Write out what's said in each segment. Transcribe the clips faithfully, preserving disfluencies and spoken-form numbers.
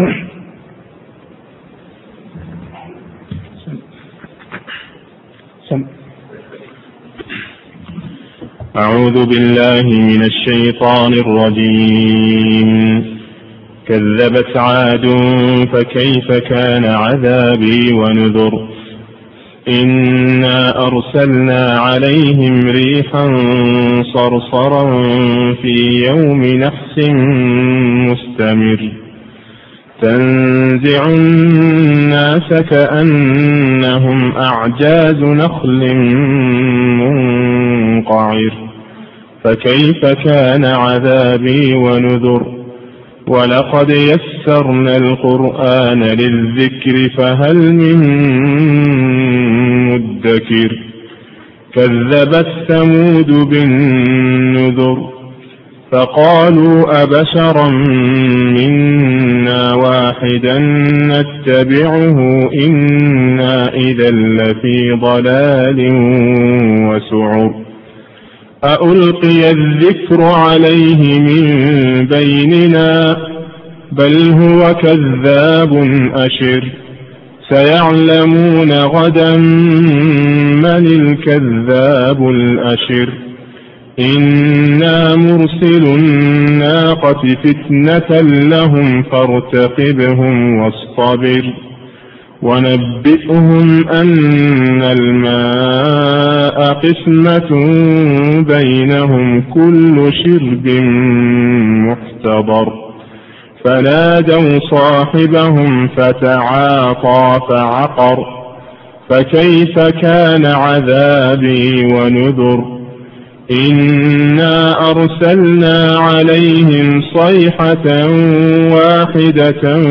أعوذ بالله من الشيطان الرجيم. كذبت عاد فكيف كان عذابي ونذر. إنا أرسلنا عليهم ريحا صرصرا في يوم نحس مستمر تنزع الناس كأنهم أعجاز نخل منقعر فكيف كان عذابي ونذر. ولقد يسرنا القرآن للذكر فهل من مدكر. كذبت ثمود بالنذر فقالوا أبشرا منا واحدا نتبعه إنا إذا لفي ضلال وسعر. أألقي الذكر عليه من بيننا بل هو كذاب أشر. سيعلمون غدا من الكذاب الأشر. إنا مرسل الناقة فتنة لهم فارتقبهم واصطبر. ونبئهم أن الماء قسمة بينهم كل شرب محتضر. فنادوا صاحبهم فتعاطى فعقر فكيف كان عذابي ونذر. إنا أرسلنا عليهم صيحة واحدة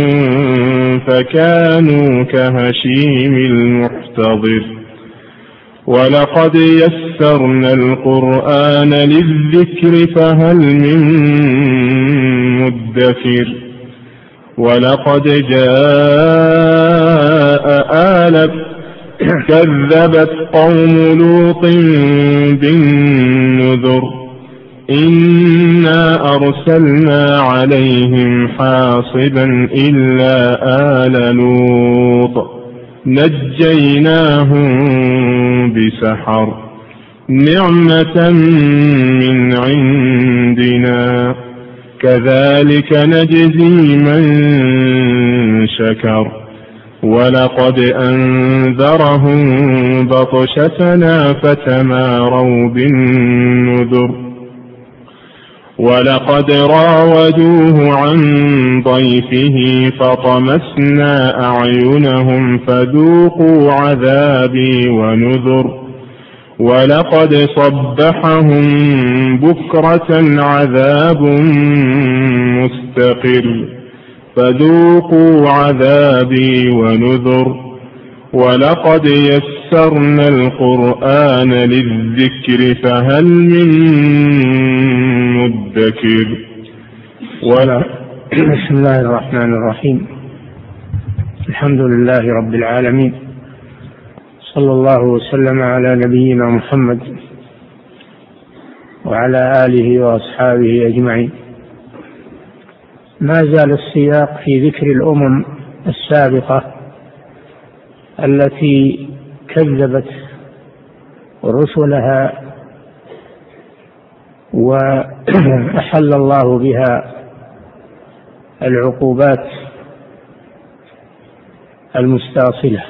فكانوا كهشيم المحتضر. ولقد يسرنا القرآن للذكر فهل من مدكر. ولقد جاء آل كذبت قوم لوط بالنذر. إنا أرسلنا عليهم حاصبا إلا آل لوط نجيناهم بسحر نعمة من عندنا كذلك نجزي من شكر. ولقد أنذرهم بطشتنا فتماروا بالنذر. ولقد راودوه عن ضيفه فطمسنا أعينهم فذوقوا عذابي ونذر. ولقد صبحهم بكرة عذاب مستقر فذوقوا عذابي ونذر. ولقد يسرنا القرآن للذكر فهل من مدكر. ولا بسم الله الرحمن الرحيم. الحمد لله رب العالمين، صلى الله وسلم على نبينا محمد وعلى آله وأصحابه أجمعين. ما زال السياق في ذكر الأمم السابقة التي كذبت رسلها وأحل الله بها العقوبات المستأصلة.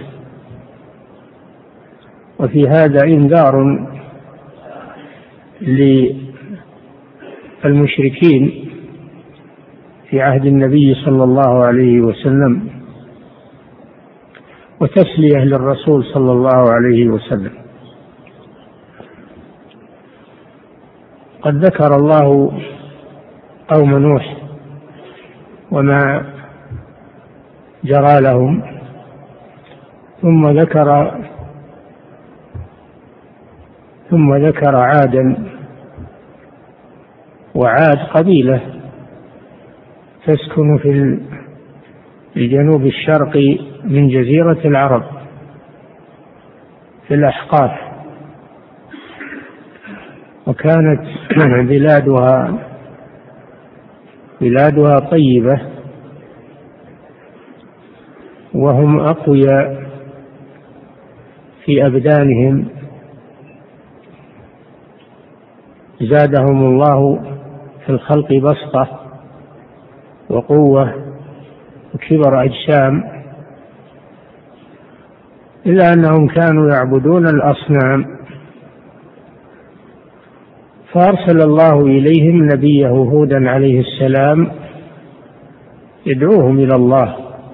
وفي هذا إنذار للمشركين في عهد النبي صلى الله عليه وسلم وتسلية للرسول صلى الله عليه وسلم. قد ذكر الله قوم نوح وما جرى لهم، ثم ذكر ثم ذكر عادا. وعاد قبيلة تسكن في الجنوب الشرقي من جزيرة العرب في الأحقاف، وكانت بلادها بلادها طيبة وهم أقوياء في أبدانهم، زادهم الله في الخلق بسطة وقوة وكبر أجسام، إلا أنهم كانوا يعبدون الأصنام، فأرسل الله إليهم نبيه هودا عليه السلام يدعوهم إلى الله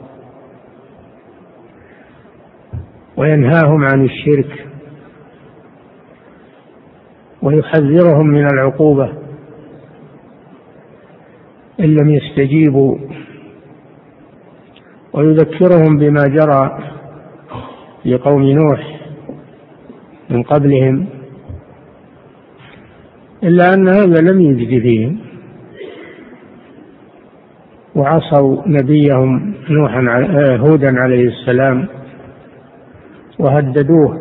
وينهاهم عن الشرك ويحذرهم من العقوبة إن لم يستجيبوا، ويذكرهم بما جرى لقوم نوح من قبلهم، إلا أن هذا لم يجد فيهم، وعصوا نبيهم نوحا هودا عليه السلام وهددوه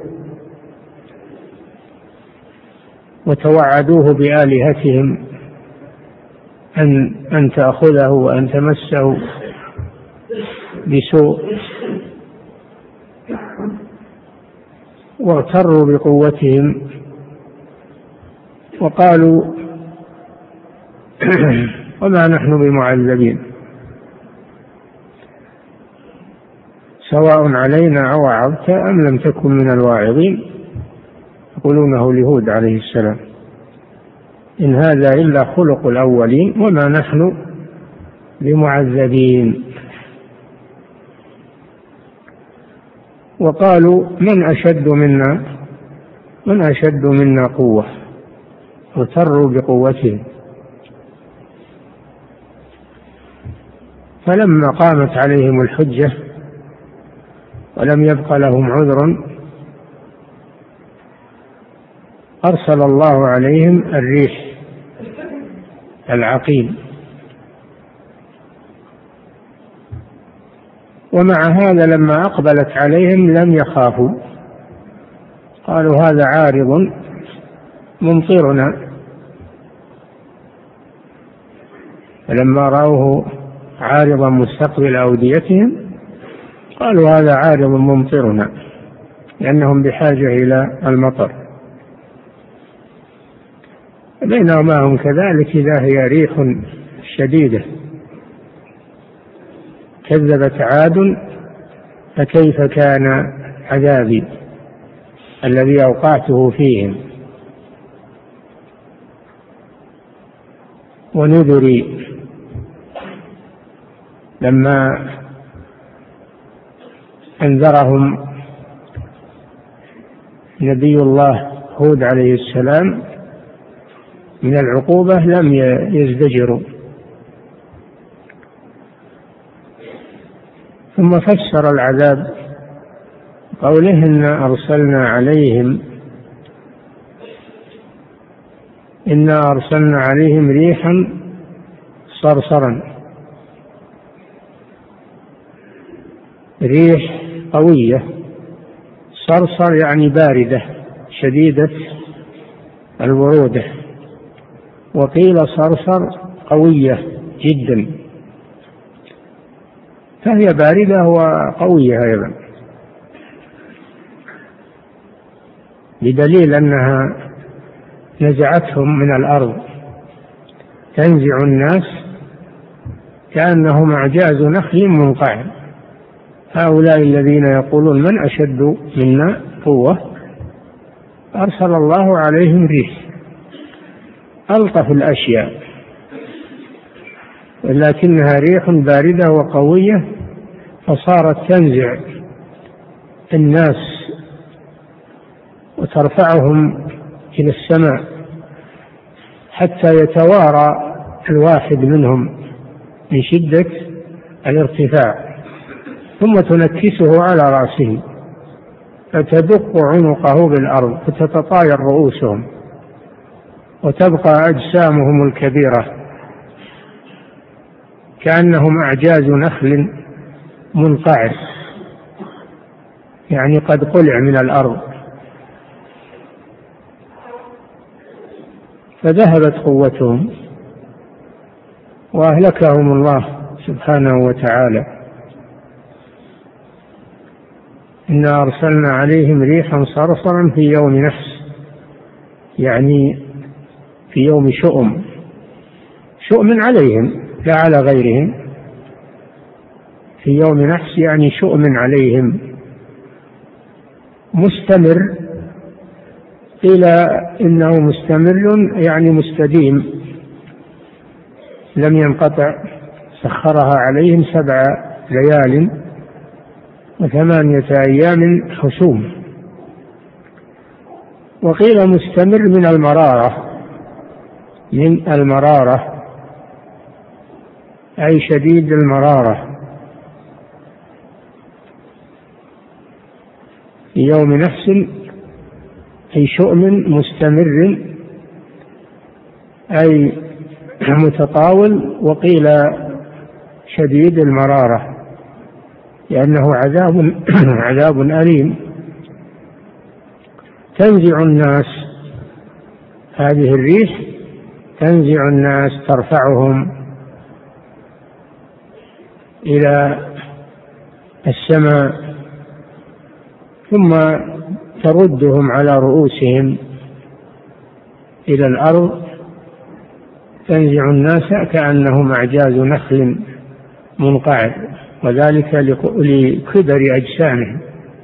وتوعدوه بآلهتهم أن أن تأخذه وأن تمسه بسوء، واغتروا بقوتهم وقالوا وما نحن بمعذبين سواء علينا أوعظت أم لم تكن من الواعظين، يقولونه لهود عليه السلام إن هذا إلا خلق الأولين وما نحن بمعذبين. وقالوا من أشد منا من أشد منا قوة، اغتروا بقوتهم. فلما قامت عليهم الحجة ولم يبق لهم عذر أرسل الله عليهم الريح العقيم، ومع هذا لما أقبلت عليهم لم يخافوا، قالوا هذا عارض ممطرنا، فلما رأوه عارضا مستقبل أوديتهم قالوا هذا عارض ممطرنا، لأنهم بحاجة إلى المطر. بينما هم كذلك إذا هي ريح شديدة. كذبت عاد فكيف كان عذابي الذي أوقعته فيهم ونذري لما أنذرهم نبي الله هود عليه السلام من العقوبة لم يزدجروا. ثم فسر العذاب قوله إنا أرسلنا عليهم إنا أرسلنا عليهم ريحا صرصرا، ريح قوية، صرصر يعني باردة شديدة البرودة، وقيل صرصر قوية جدا، فهي باردة وقوية أيضا، بدليل أنها نزعتهم من الأرض، تنزع الناس كأنهم أعجاز نخل منقعر. هؤلاء الذين يقولون من أشد منا قوة أرسل الله عليهم ريح ألطف الأشياء، ولكنها ريح باردة وقوية، فصارت تنزع الناس وترفعهم إلى السماء حتى يتوارى الواحد منهم من شدة الارتفاع، ثم تنكسه على رأسه فتدق عنقه بالأرض فتتطاير رؤوسهم وتبقى أجسامهم الكبيرة كأنهم أعجاز نخل منقعر، يعني قد قلع من الأرض. فذهبت قوتهم وأهلكهم الله سبحانه وتعالى. إنا أرسلنا عليهم ريحا صرصرا في يوم نحس، يعني في يوم شؤم، شؤم عليهم لا على غيرهم، في يوم نحس يعني شؤم عليهم مستمر. قيل إنه مستمر يعني مستديم لم ينقطع، سخرها عليهم سبع ليال وثمانية أيام حسوم. وقيل مستمر من المرارة، من المرارة أي شديد المرارة. في يوم نحس أي شؤم مستمر أي متطاول. وقيل شديد المرارة لأنه عذاب عذاب أليم. تنزع الناس، هذه الريح تنزع الناس، ترفعهم إلى السماء ثم تردهم على رؤوسهم إلى الأرض. تنزع الناس كأنهم أعجاز نخل منقعد، وذلك لكبر أجسامهم،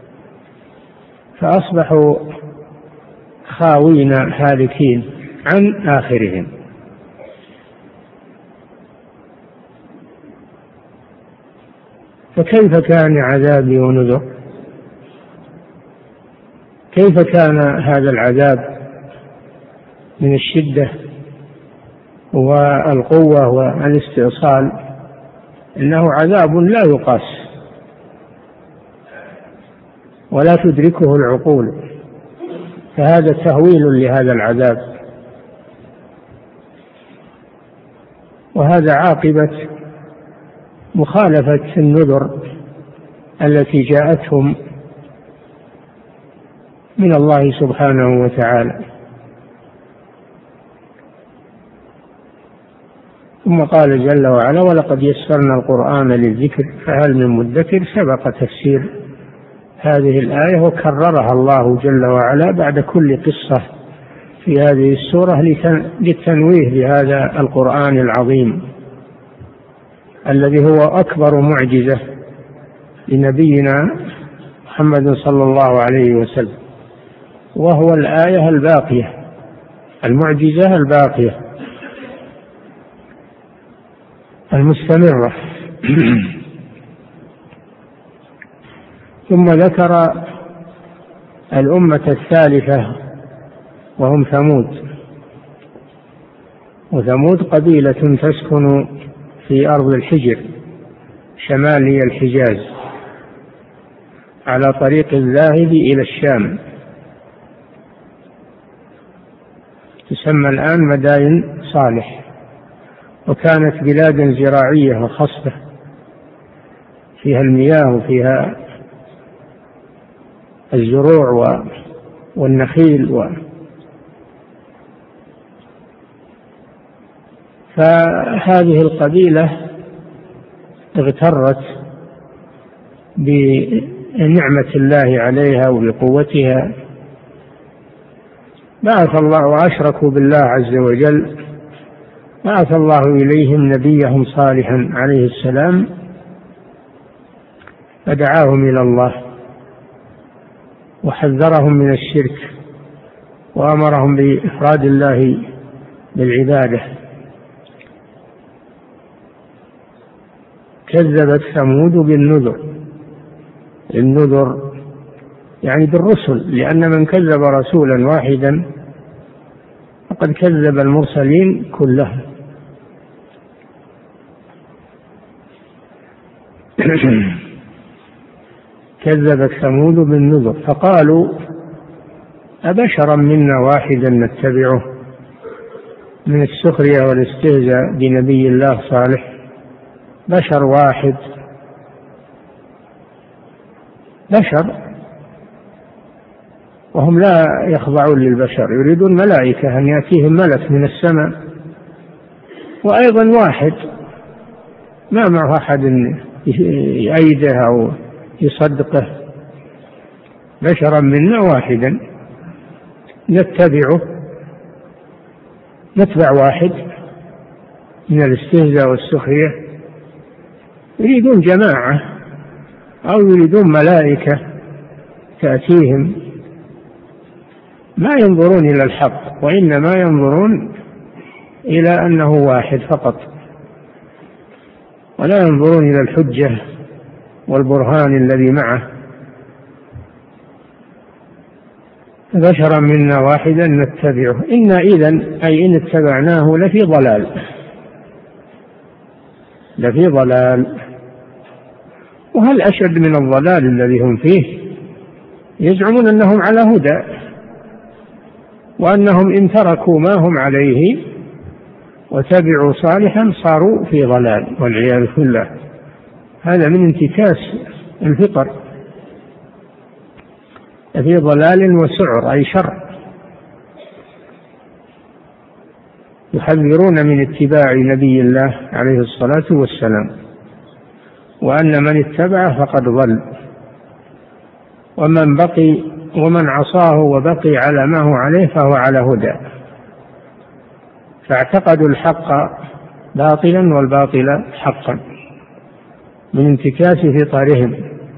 فأصبحوا خاوين هالكين عن آخرهم. فكيف كان عذابي ونذر؟ كيف كان هذا العذاب من الشدة والقوة والاستئصال؟ إنه عذاب لا يقاس ولا تدركه العقول، فهذا تهويل لهذا العذاب، وهذا عاقبة مخالفة النذر التي جاءتهم من الله سبحانه وتعالى. ثم قال جل وعلا: ولقد يسرنا القرآن للذكر فهل من مدكر. سبق تفسير هذه الآية وكررها الله جل وعلا بعد كل قصة في هذه السورة للتنويه بهذا القرآن العظيم الذي هو أكبر معجزة لنبينا محمد صلى الله عليه وسلم، وهو الآية الباقية، المعجزة الباقية المستمرة. ثم ذكر الأمة الثالثة وهم ثمود. وثمود قبيلة تسكن في أرض الحجر شمالي الحجاز على طريق الذاهب إلى الشام، تسمى الآن مدائن صالح، وكانت بلاد زراعية وخصبة فيها المياه وفيها الزروع والنخيل و فهذه القبيلة اغترت بنعمة الله عليها وبقوتها، بعث الله وأشركوا بالله عز وجل، بعث الله إليهم نبيهم صالحا عليه السلام فدعاهم إلى الله وحذرهم من الشرك وأمرهم بإفراد الله بالعبادة. كذبت ثمود بالنذر، النذر يعني بالرسل، لأن من كذب رسولا واحدا فقد كذب المرسلين كلهم. كذبت ثمود بالنذر فقالوا أبشرا منا واحدا نتبعه، من السخرية والاستهزاء بنبي الله صالح. بشر واحد، بشر، وهم لا يخضعون للبشر، يريدون ملائكة أن يأتيهم ملك من السماء، وأيضا واحد ما معه أحد يأيده أو يصدقه، بشرا منا واحدا نتبعه، نتبع واحد من الاستهزاء والسخرية. يريدون جماعة أو يريدون ملائكة تأتيهم، ما ينظرون إلى الحق وإنما ينظرون إلى أنه واحد فقط، ولا ينظرون إلى الحجة والبرهان الذي معه. بشرا منا واحدا نتبعه إنا إذن أي إن اتبعناه لفي ضلال، لفي ضلال. وهل أشد من الضلال الذي هم فيه؟ يزعمون أنهم على هدى، وأنهم إن تركوا ما هم عليه وتبعوا صالحا صاروا في ضلال والعياذ بالله. هذا من انتكاس الفطر، في ضلال وسعر أي شر. يحذرون من اتباع نبي الله عليه الصلاة والسلام، وأن من اتبعه فقد ضل، ومن بقي ومن عصاه وبقي على ما هو عليه فهو على هدى. فاعتقدوا الحق باطلا والباطل حقا من انتكاس فطرهم.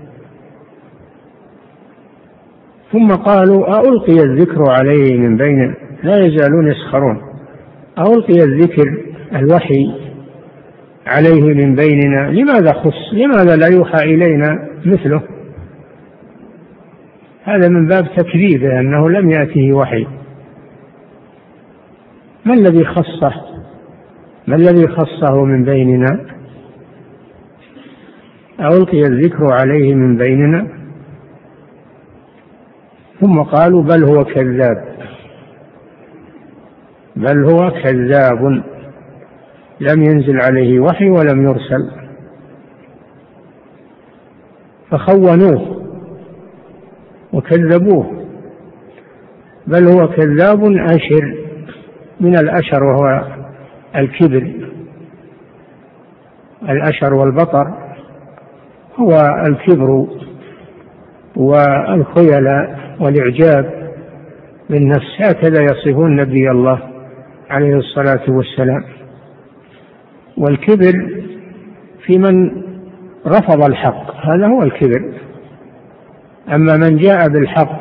ثم قالوا ألقي الذكر عليه من بين، لا يزالون يسخرون. ألقي الذكر الوحي عليه من بيننا لماذا خص؟ لماذا لا يوحى إلينا مثله؟ هذا من باب تكذيبه أنه لم يأته وحي. ما الذي خصه؟ ما الذي خصه من بيننا؟ ألقي الذكر عليه من بيننا. ثم قالوا بل هو كذاب، بل هو كذاب لم ينزل عليه وحي ولم يرسل. فخونوه وكذبوه. بل هو كذاب أشر، من الأشر وهو الكبر، الأشر والبطر هو الكبر والخيلاء والإعجاب بالنفس، هكذا يصفون نبي الله عليه الصلاة والسلام. والكبر في من رفض الحق، هذا هو الكبر. أما من جاء بالحق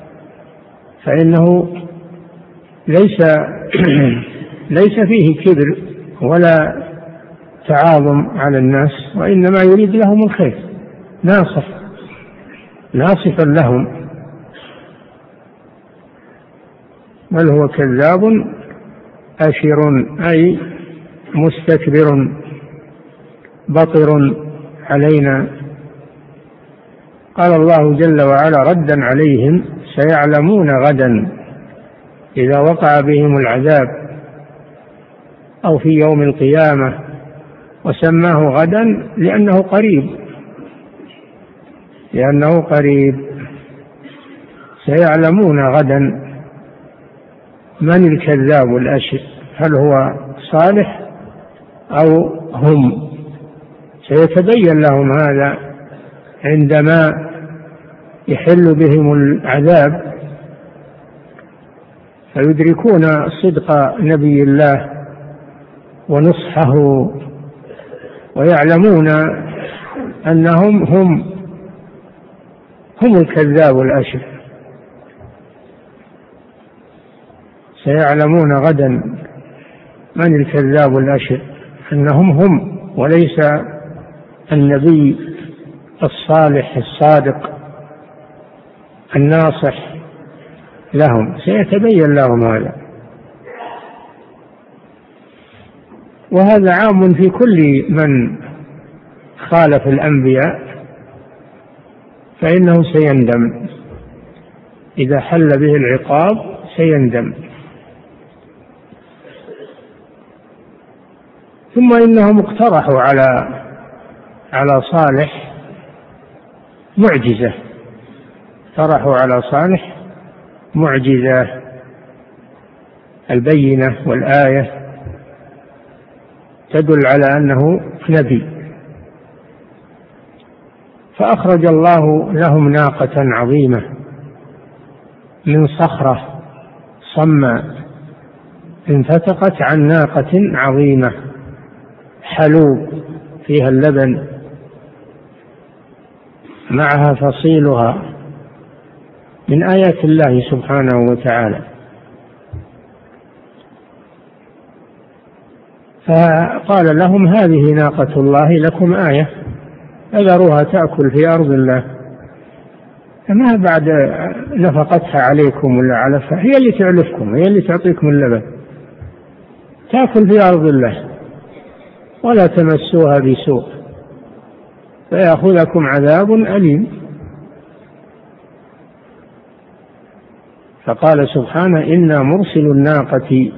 فإنه ليس ليس فيه كبر ولا تعاظم على الناس، وإنما يريد لهم الخير، ناصف ناصفا لهم. بل هو كذاب أشر أي مستكبر بطر علينا. قال الله جل وعلا ردا عليهم سيعلمون غدا إذا وقع بهم العذاب أو في يوم القيامة، وسماه غدا لأنه قريب، لأنه قريب. سيعلمون غدا من الكذاب الأشر، هل هو صالح أو هم. سيتبين لهم هذا عندما يحل بهم العذاب، فيدركون صدق نبي الله ونصحه، ويعلمون أنهم هم هم الكذاب الأشر. سيعلمون غدا من الكذاب الأشر، أنهم هم وليس النبي الصالح الصادق الناصح لهم. سيتبين لهم هذا، وهذا عام في كل من خالف الأنبياء، فإنه سيندم إذا حل به العقاب، سيندم. ثم إنهم اقترحوا على على صالح معجزة، اقترحوا على صالح معجزة، البينة والآية تدل على أنه نبي. فأخرج الله لهم ناقة عظيمة من صخرة صماء انفتقت عن ناقة عظيمة حلوب فيها اللبن معها فصيلها، من آيات الله سبحانه وتعالى. فقال لهم هذه ناقة الله لكم آية، أذروها تأكل في أرض الله، فما بعد نفقتها عليكم ولا علفها، هي اللي تعلفكم، هي اللي تعطيكم اللبن، تأكل في أرض الله ولا تمسوها بسوء فيأخذكم عذاب أليم. فقال سبحانه إنا مرسل الناقة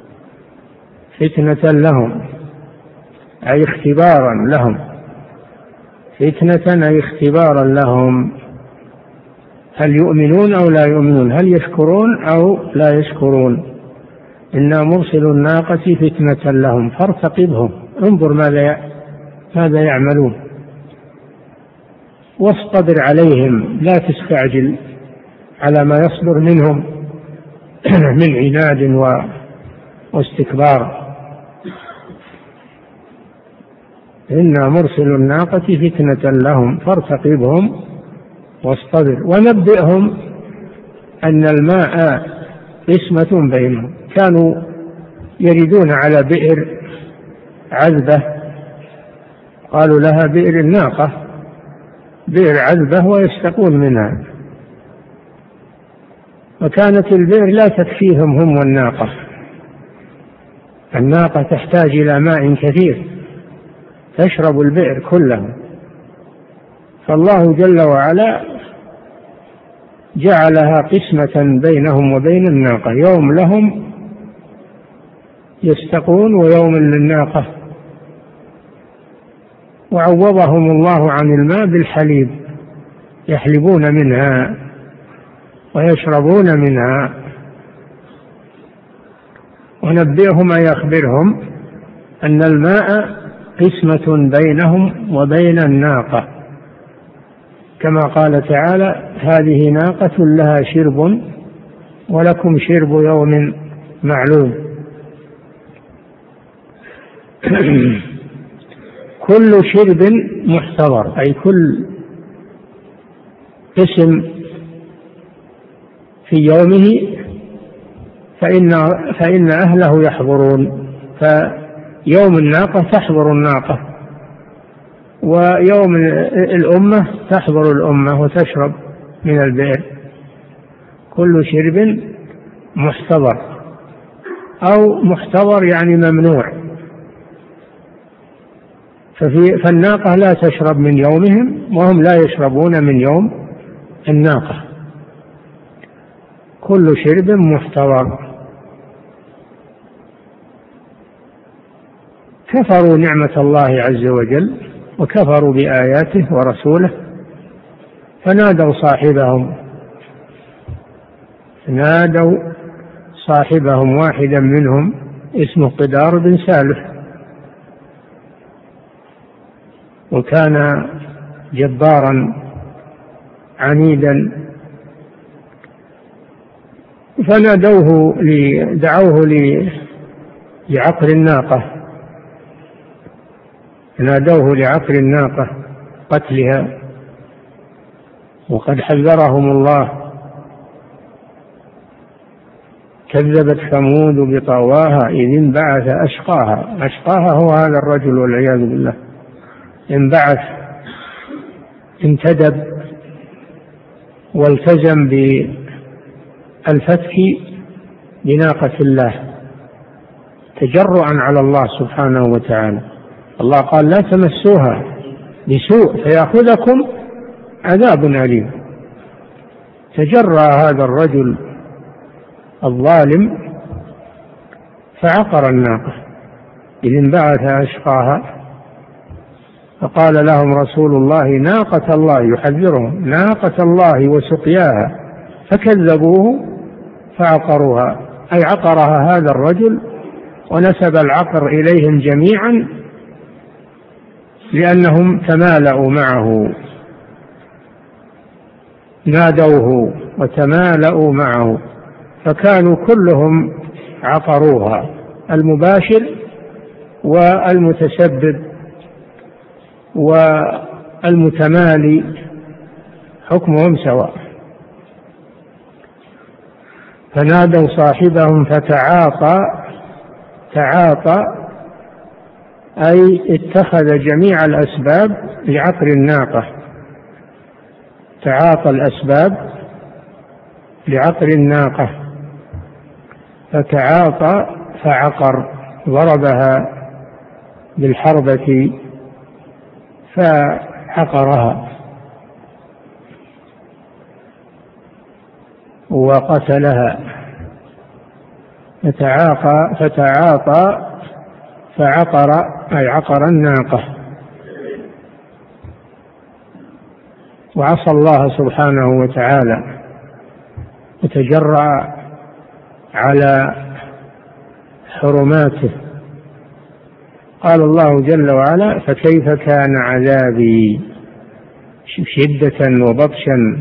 فتنة لهم، أي اختبارا لهم، فتنة أي اختبارا لهم، هل يؤمنون أو لا يؤمنون، هل يشكرون أو لا يشكرون. إنا مرسل الناقة فتنة لهم فارتقبهم، انظر ماذا ماذا يعملون، واصطبر عليهم، لا تستعجل على ما يصدر منهم من عناد واستكبار. إنا مرسل الناقة فتنة لهم فارتقبهم واصطبر ونبئهم أن الماء قسمة بينهم. كانوا يردون على بئر عذبة، قالوا لها بئر الناقة، بئر عذبة، ويستقون منها، وكانت البئر لا تكفيهم هم والناقة، الناقة تحتاج إلى ماء كثير تشرب البئر كله. فالله جل وعلا جعلها قسمة بينهم وبين الناقة، يوم لهم يستقون ويوم للناقة، وعوضهم الله عن الماء بالحليب، يحلبون منها ويشربون منها. ونبئهم أي أخبرهم أن الماء قسمة بينهم وبين الناقة، كما قال تعالى هذه ناقة لها شرب ولكم شرب يوم معلوم. كل شرب محتضر، أي كل قسم في يومه فإن, فإن أهله يحضرون، فيوم الناقة تحضر الناقة، ويوم الأمة تحضر الأمة وتشرب من البئر. كل شرب محتضر، أو محتضر يعني ممنوع، ففي فالناقة لا تشرب من يومهم وهم لا يشربون من يوم الناقة. كل شرب محتضر. كفروا نعمة الله عز وجل وكفروا بآياته ورسوله، فنادوا صاحبهم نادوا صاحبهم واحدا منهم اسمه قدار بن سالف، وكان جبارا عنيدا، فنادوه دعوه لعقر الناقة نادوه لعقر الناقة قتلها، وقد حذرهم الله. كذبت ثمود بطغواها إذ انبعث أشقاها، أشقاها هو هذا الرجل والعياذ بالله، انبعث انتدب والتزم بالفتك بناقة الله تجرؤا على الله سبحانه وتعالى. الله قال لا تمسوها بسوء فيأخذكم عذاب أليم. تجرأ هذا الرجل الظالم فعقر الناقة إذ انبعث أشقاها، فقال لهم رسول الله ناقة الله، يحذرهم ناقة الله وسقياها، فكذبوه فعقروها، أي عقرها هذا الرجل ونسب العقر إليهم جميعا لأنهم تمالأوا معه. نادوه وتمالأوا معه، فكانوا كلهم عقروها، المباشر والمتسبب والمتمالي حكمهم سواء. فنادوا صاحبهم فتعاطى، تعاطى أي اتخذ جميع الأسباب لعقر الناقة، تعاطى الأسباب لعقر الناقة، فتعاطى فعقر، ضربها بالحربة فعقرها وقتلها. فتعاطى فتعاطى فعقر أي عقر الناقة، وعصى الله سبحانه وتعالى وتجرأ على حرماته. قال الله جل وعلا: فكيف كان عذابي، شدة وبطشا،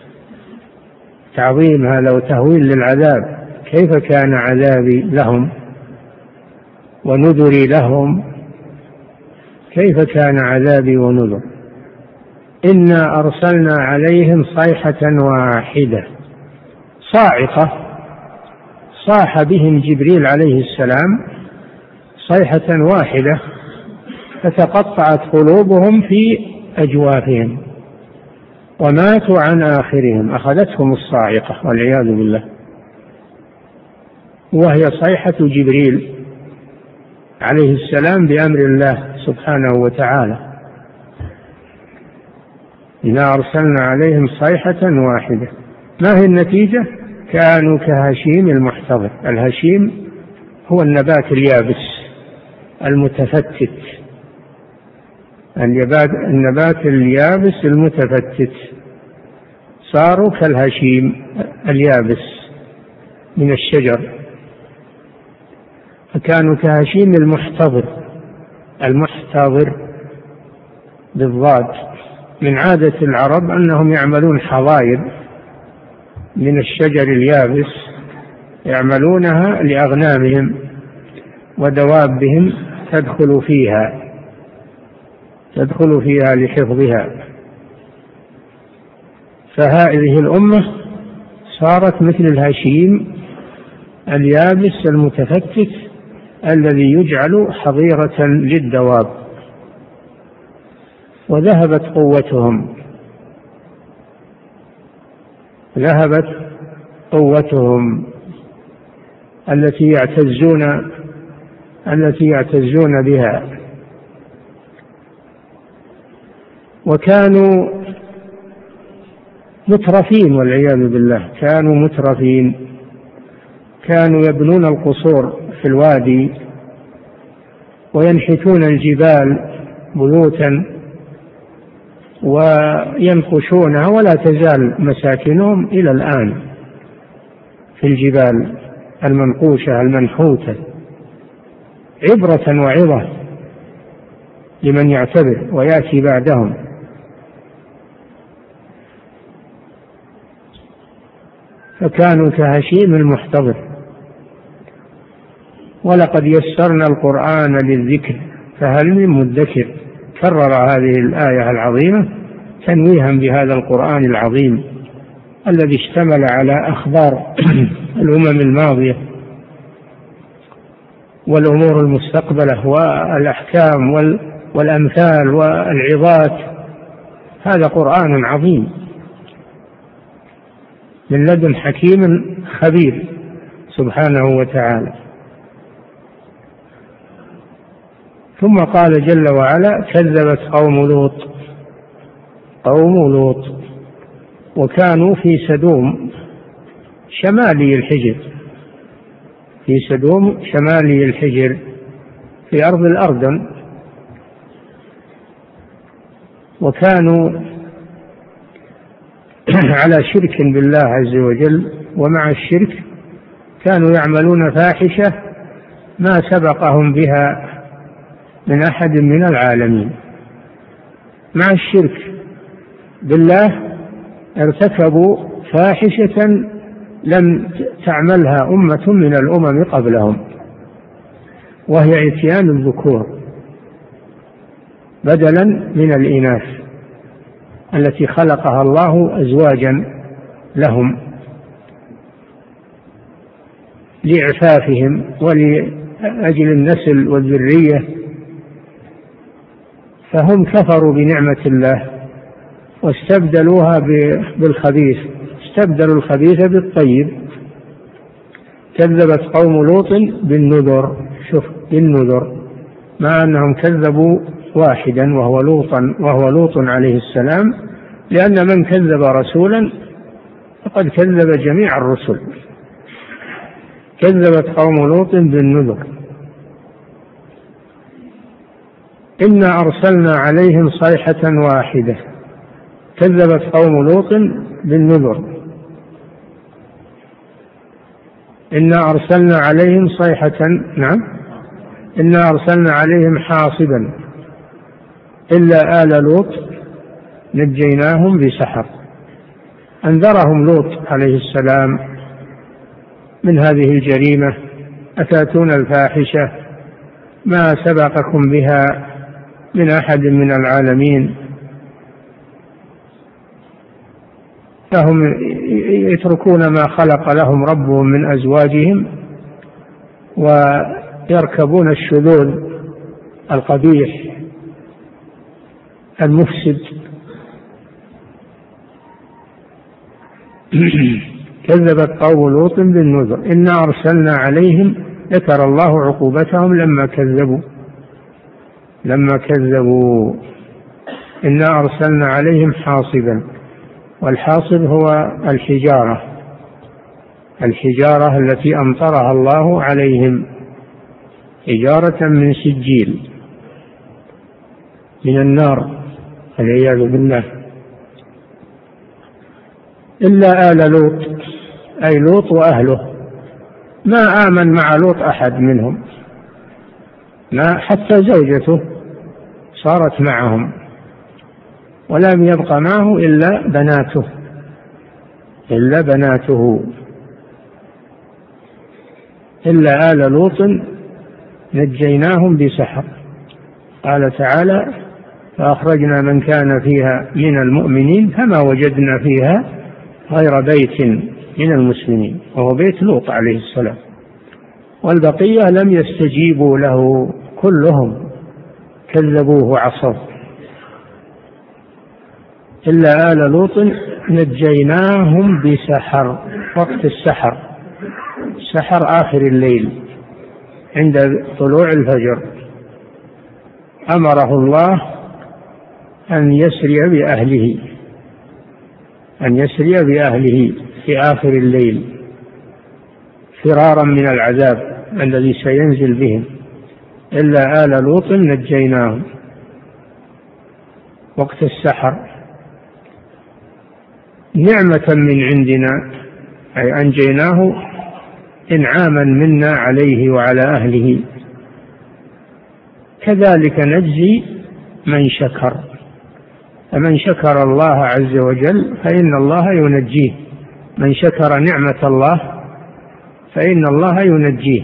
تعظيم هذا وتهويل للعذاب. كيف كان عذابي لهم ونذري لهم، كيف كان عذابي ونذر. إنا أرسلنا عليهم صيحة واحدة، صاعقة، صاح بهم جبريل عليه السلام صيحة واحدة فتقطعت قلوبهم في أجوافهم وماتوا عن آخرهم، أخذتهم الصاعقة والعياذ بالله، وهي صيحة جبريل عليه السلام بأمر الله سبحانه وتعالى. إنا أرسلنا عليهم صيحة واحدة. ما هي النتيجة؟ كانوا كهشيم المحتضر. الهشيم هو النبات اليابس المتفتت، النبات اليابس المتفتت، صاروا كالهشيم اليابس من الشجر، فكانوا كهشيم المحتضر، المحتضر بالضاد. من عادة العرب أنهم يعملون حظاير من الشجر اليابس، يعملونها لأغنامهم ودوابهم تدخل فيها تدخل فيها لحفظها. فهذه الأمة صارت مثل الهشيم اليابس المتفتت الذي يجعل حظيرة للدواب، وذهبت قوتهم ذهبت قوتهم التي يعتزون التي يعتزون بها. وكانوا مترفين والعياذ بالله، كانوا مترفين، كانوا يبنون القصور في الوادي وينحتون الجبال بيوتا وينقشونها، ولا تزال مساكنهم إلى الآن في الجبال المنقوشة المنحوتة، عبرة وعظة لمن يعتبر ويأتي بعدهم. فكانوا كهشيم المحتضر. ولقد يسرنا القرآن للذكر فهل من مدكر. كرر هذه الآية العظيمة تنويها بهذا القرآن العظيم الذي اشتمل على أخبار الأمم الماضية والأمور المستقبلة والأحكام والأمثال والعظات. هذا قرآن عظيم من لدن حكيم خبير سبحانه وتعالى. ثم قال جل وعلا: كذبت قوم لوط قوم لوط وكانوا في سدوم شمالي الحجر، في سدوم شمالي الحجر في أرض الأردن. وكانوا على شرك بالله عز وجل، ومع الشرك كانوا يعملون فاحشة ما سبقهم بها من أحد من العالمين. مع الشرك بالله ارتكبوا فاحشة لم تعملها أمة من الأمم قبلهم، وهي إتيان الذكور بدلا من الإناث التي خلقها الله أزواجا لهم لإعفافهم ولأجل النسل والذرية، فهم كفروا بنعمة الله واستبدلوها بالخبيث، استبدلوا الخبيث بالطيب. كذبت قوم لوط بالنذر، شوف بالنذر، مع أنهم كذبوا واحدا وهو لوطا وهو لوط عليه السلام، لأن من كذب رسولا فقد كذب جميع الرسل. كذبت قوم لوط بالنذر إنا أرسلنا عليهم صيحة واحدة. كذبت قوم لوط بالنذر إنا أرسلنا عليهم صيحة، نعم، إنا أرسلنا عليهم حاصبا إلا آل لوط نجيناهم بسحر. أنذرهم لوط عليه السلام من هذه الجريمة: أتأتون الفاحشة ما سبقكم بها من أحد من العالمين. فهم يتركون ما خلق لهم ربهم من أزواجهم ويركبون الشذوذ القبيح المفسد. كذبت قوم لوط بالنذر إنا أرسلنا عليهم، ذكر الله عقوبتهم لما كذبوا لما كذبوا إنا أرسلنا عليهم حاصبا. والحاصب هو الحجارة الحجارة التي أمطرها الله عليهم، حجارة من سجيل من النار والعياذ بالله. إلا آل لوط، أي لوط وأهله، ما آمن مع لوط أحد منهم، ما حتى زوجته صارت معهم، ولم يبق معه إلا بناته إلا بناته إلا آل لوط نجيناهم بسحر. قال تعالى: فأخرجنا من كان فيها من المؤمنين فما وجدنا فيها غير بيت من المسلمين، وهو بيت لوط عليه السلام، والبقية لم يستجيبوا له، كلهم كذبوه وعصوا. إلا آل لوط نجيناهم بسحر، وقت السحر، سحر آخر الليل عند طلوع الفجر، أمره الله أن يسري بأهله أن يسري بأهله في آخر الليل فرارا من العذاب الذي سينزل بهم. إلا آل لوط نجيناهم وقت السحر نعمة من عندنا، أي أنجيناه إنعاما منا عليه وعلى أهله. كذلك نجزي من شكر، فمن شكر الله عز وجل فإن الله ينجيه، من شكر نعمة الله فإن الله ينجيه.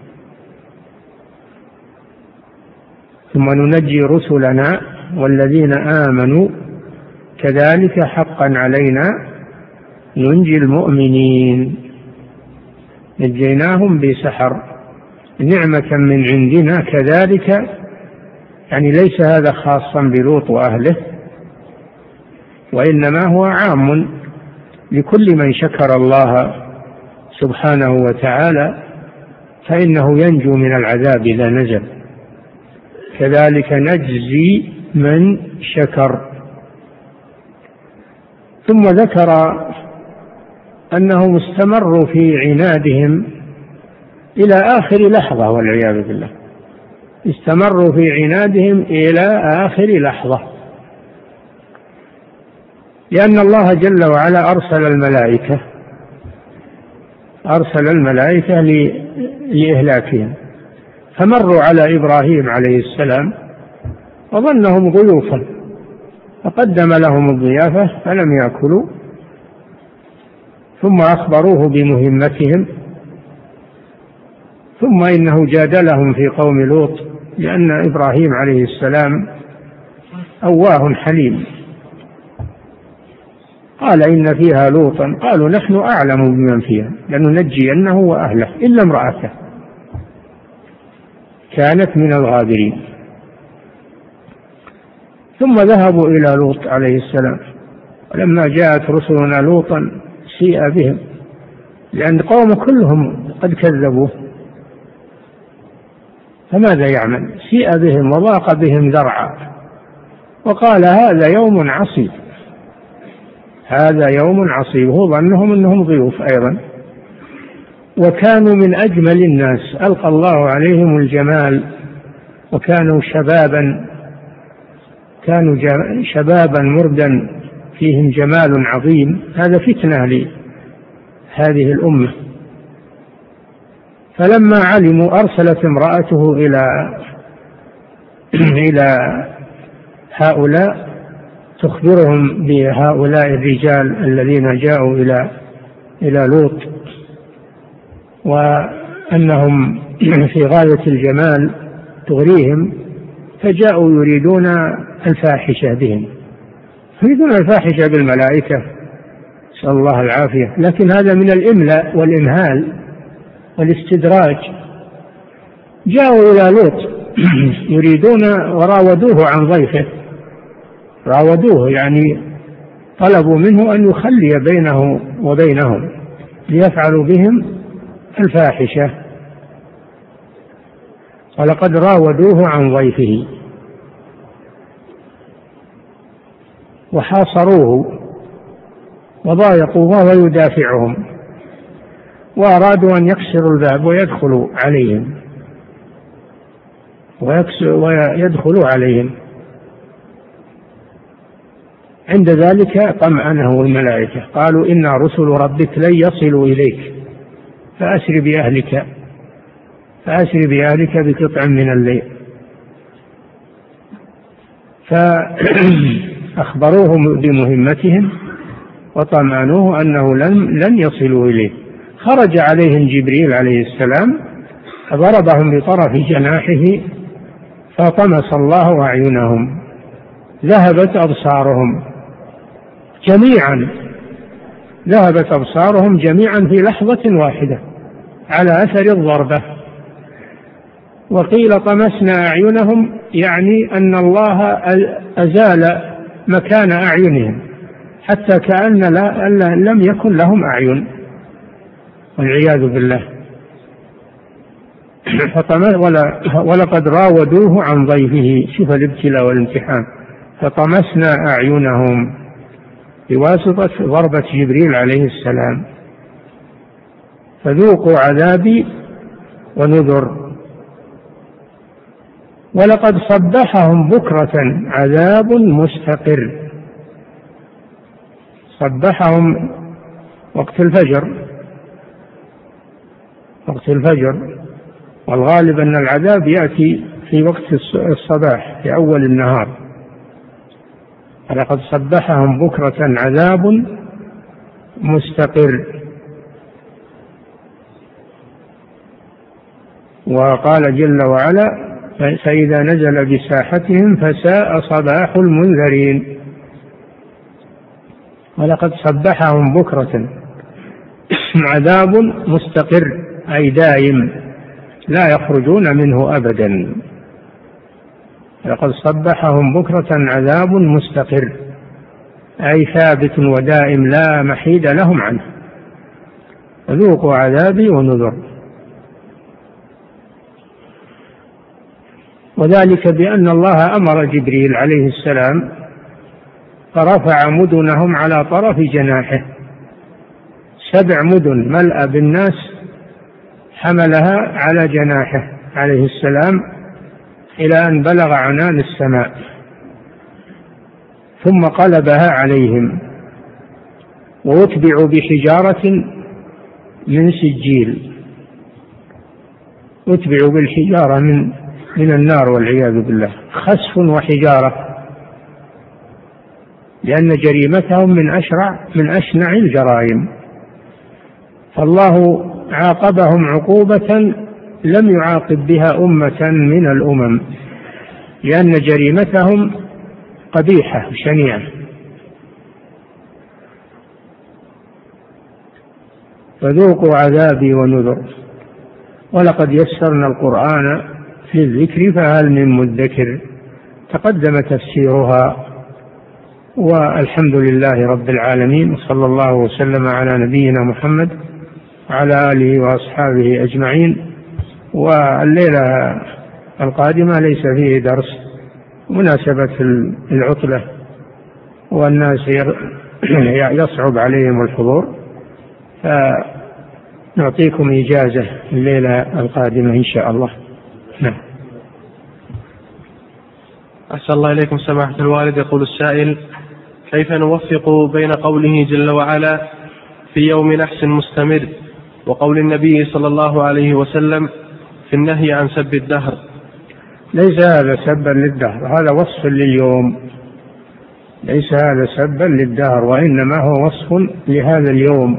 ثم ننجي رسلنا والذين آمنوا كذلك حقا علينا ننجي المؤمنين. نجيناهم بسحر نعمة من عندنا، كذلك يعني ليس هذا خاصا بلوط وأهله، وإنما هو عام لكل من شكر الله سبحانه وتعالى فإنه ينجو من العذاب إذا نزل. كذلك نجزي من شكر. ثم ذكر أنهم استمروا في عنادهم إلى آخر لحظة، والعياذ بالله، استمروا في عنادهم إلى آخر لحظة، لأن الله جل وعلا أرسل الملائكة أرسل الملائكة لإهلاكهم، فمروا على إبراهيم عليه السلام وظنهم ضيوفا، فقدم لهم الضيافة فلم يأكلوا ثم أخبروه بمهمتهم. ثم إنه جادلهم في قوم لوط، لأن إبراهيم عليه السلام أواه حليم. قال إن فيها لوطا، قالوا نحن أعلم بمن فيها لننجينه وأهله إلا امرأته كانت من الغابرين. ثم ذهبوا إلى لوط عليه السلام، ولما جاءت رسلنا لوطا سيء بهم، لأن قوم كلهم قد كذبوه، فماذا يعمل؟ سيء بهم وضاق بهم ذرعا، وقال هذا يوم عصيب، هذا يوم عصيب. هو ظنهم أنهم ضيوف أيضا، وكانوا من أجمل الناس، ألقى الله عليهم الجمال، وكانوا شبابا، كانوا شبابا مردا فيهم جمال عظيم. هذا فتنة لهذه الأمة. فلما علموا أرسلت امرأته إلى إلى هؤلاء تخبرهم بهؤلاء الرجال الذين جاءوا إلى إلى لوط، وأنهم في غاية الجمال تغريهم، فجاءوا يريدون الفاحشة بهم، يريدون الفاحشة بالملائكة، نسأل الله العافية. لكن هذا من الإملاء والإمهال والاستدراج. جاءوا إلى لوط يريدون، وراودوه عن ضيفه، راودوه يعني طلبوا منه أن يخلي بينه وبينهم ليفعلوا بهم الفاحشة. ولقد راودوه عن ضيفه وحاصروه وضايقوا وهو يدافعهم، وأرادوا أن يكسروا الباب ويدخلوا عليهم ويدخلوا عليهم عند ذلك طمأنه الملائكة، قالوا إن رسل ربك لن يصلوا إليك فأسر بأهلك فأسر بأهلك بقطع من الليل. فأخبروهم بمهمتهم وطمأنوه أنه لن, لن يصلوا إليه. خرج عليهم جبريل عليه السلام فضربهم بطرف جناحه فطمس الله أعينهم، ذهبت أبصارهم جميعا، ذهبت أبصارهم جميعا في لحظة واحدة على أثر الضربة. وقيل طمسنا أعينهم، يعني أن الله أزال مكان أعينهم حتى كأن لا لم يكن لهم أعين، والعياذ بالله. ولقد راودوه عن ضيفه، شوف الابتلاء والامتحان، فطمسنا أعينهم بواسطة ضربة جبريل عليه السلام، فذوقوا عذابي ونذر. ولقد صبحهم بكرة عذاب مستقر، صبحهم وقت الفجر، وقت الفجر، والغالب أن العذاب يأتي في وقت الصباح في أول النهار. ولقد صبحهم بكرة عذاب مستقر. وقال جل وعلا فإذا نزل بساحتهم فساء صباح المنذرين. ولقد صبحهم بكرة عذاب مستقر، أي دائم لا يخرجون منه أبدا. لقد صبحهم بكرة عذاب مستقر، أي ثابت ودائم لا محيد لهم عنه، فذوقوا عذابي ونذر. وذلك بأن الله أمر جبريل عليه السلام فرفع مدنهم على طرف جناحه، سبع مدن ملأ بالناس حملها على جناحه عليه السلام إلى أن بلغ عنان السماء، ثم قلبها عليهم واتبعوا بحجارة من سجيل، اتبعوا بالحجارة من من النار والعياذ بالله، خسف وحجارة، لأن جريمتهم من أشرع من أشنع الجرائم. فالله عاقبهم عقوبة لم يعاقب بها أمة من الأمم، لأن جريمتهم قبيحة شنيعة. فذوقوا عذابي ونذر ولقد يسرنا القرآن للذكر فهل من مدكر. تقدم تفسيرها، والحمد لله رب العالمين، وصلى الله وسلم على نبينا محمد وعلى آله وأصحابه أجمعين. والليلة القادمة ليس فيه درس مناسبة العطلة والناس يصعب عليهم الحضور، فنعطيكم إجازة الليلة القادمة إن شاء الله. نعم. أحسن الله إليكم سماحة الوالد. يقول السائل: كيف نوفق بين قوله جل وعلا في يوم نحس مستمر وقول النبي صلى الله عليه وسلم في النهي عن سب الدهر؟ ليس هذا سبا للدهر، هذا وصف لليوم، ليس هذا سبا للدهر، وإنما هو وصف لهذا اليوم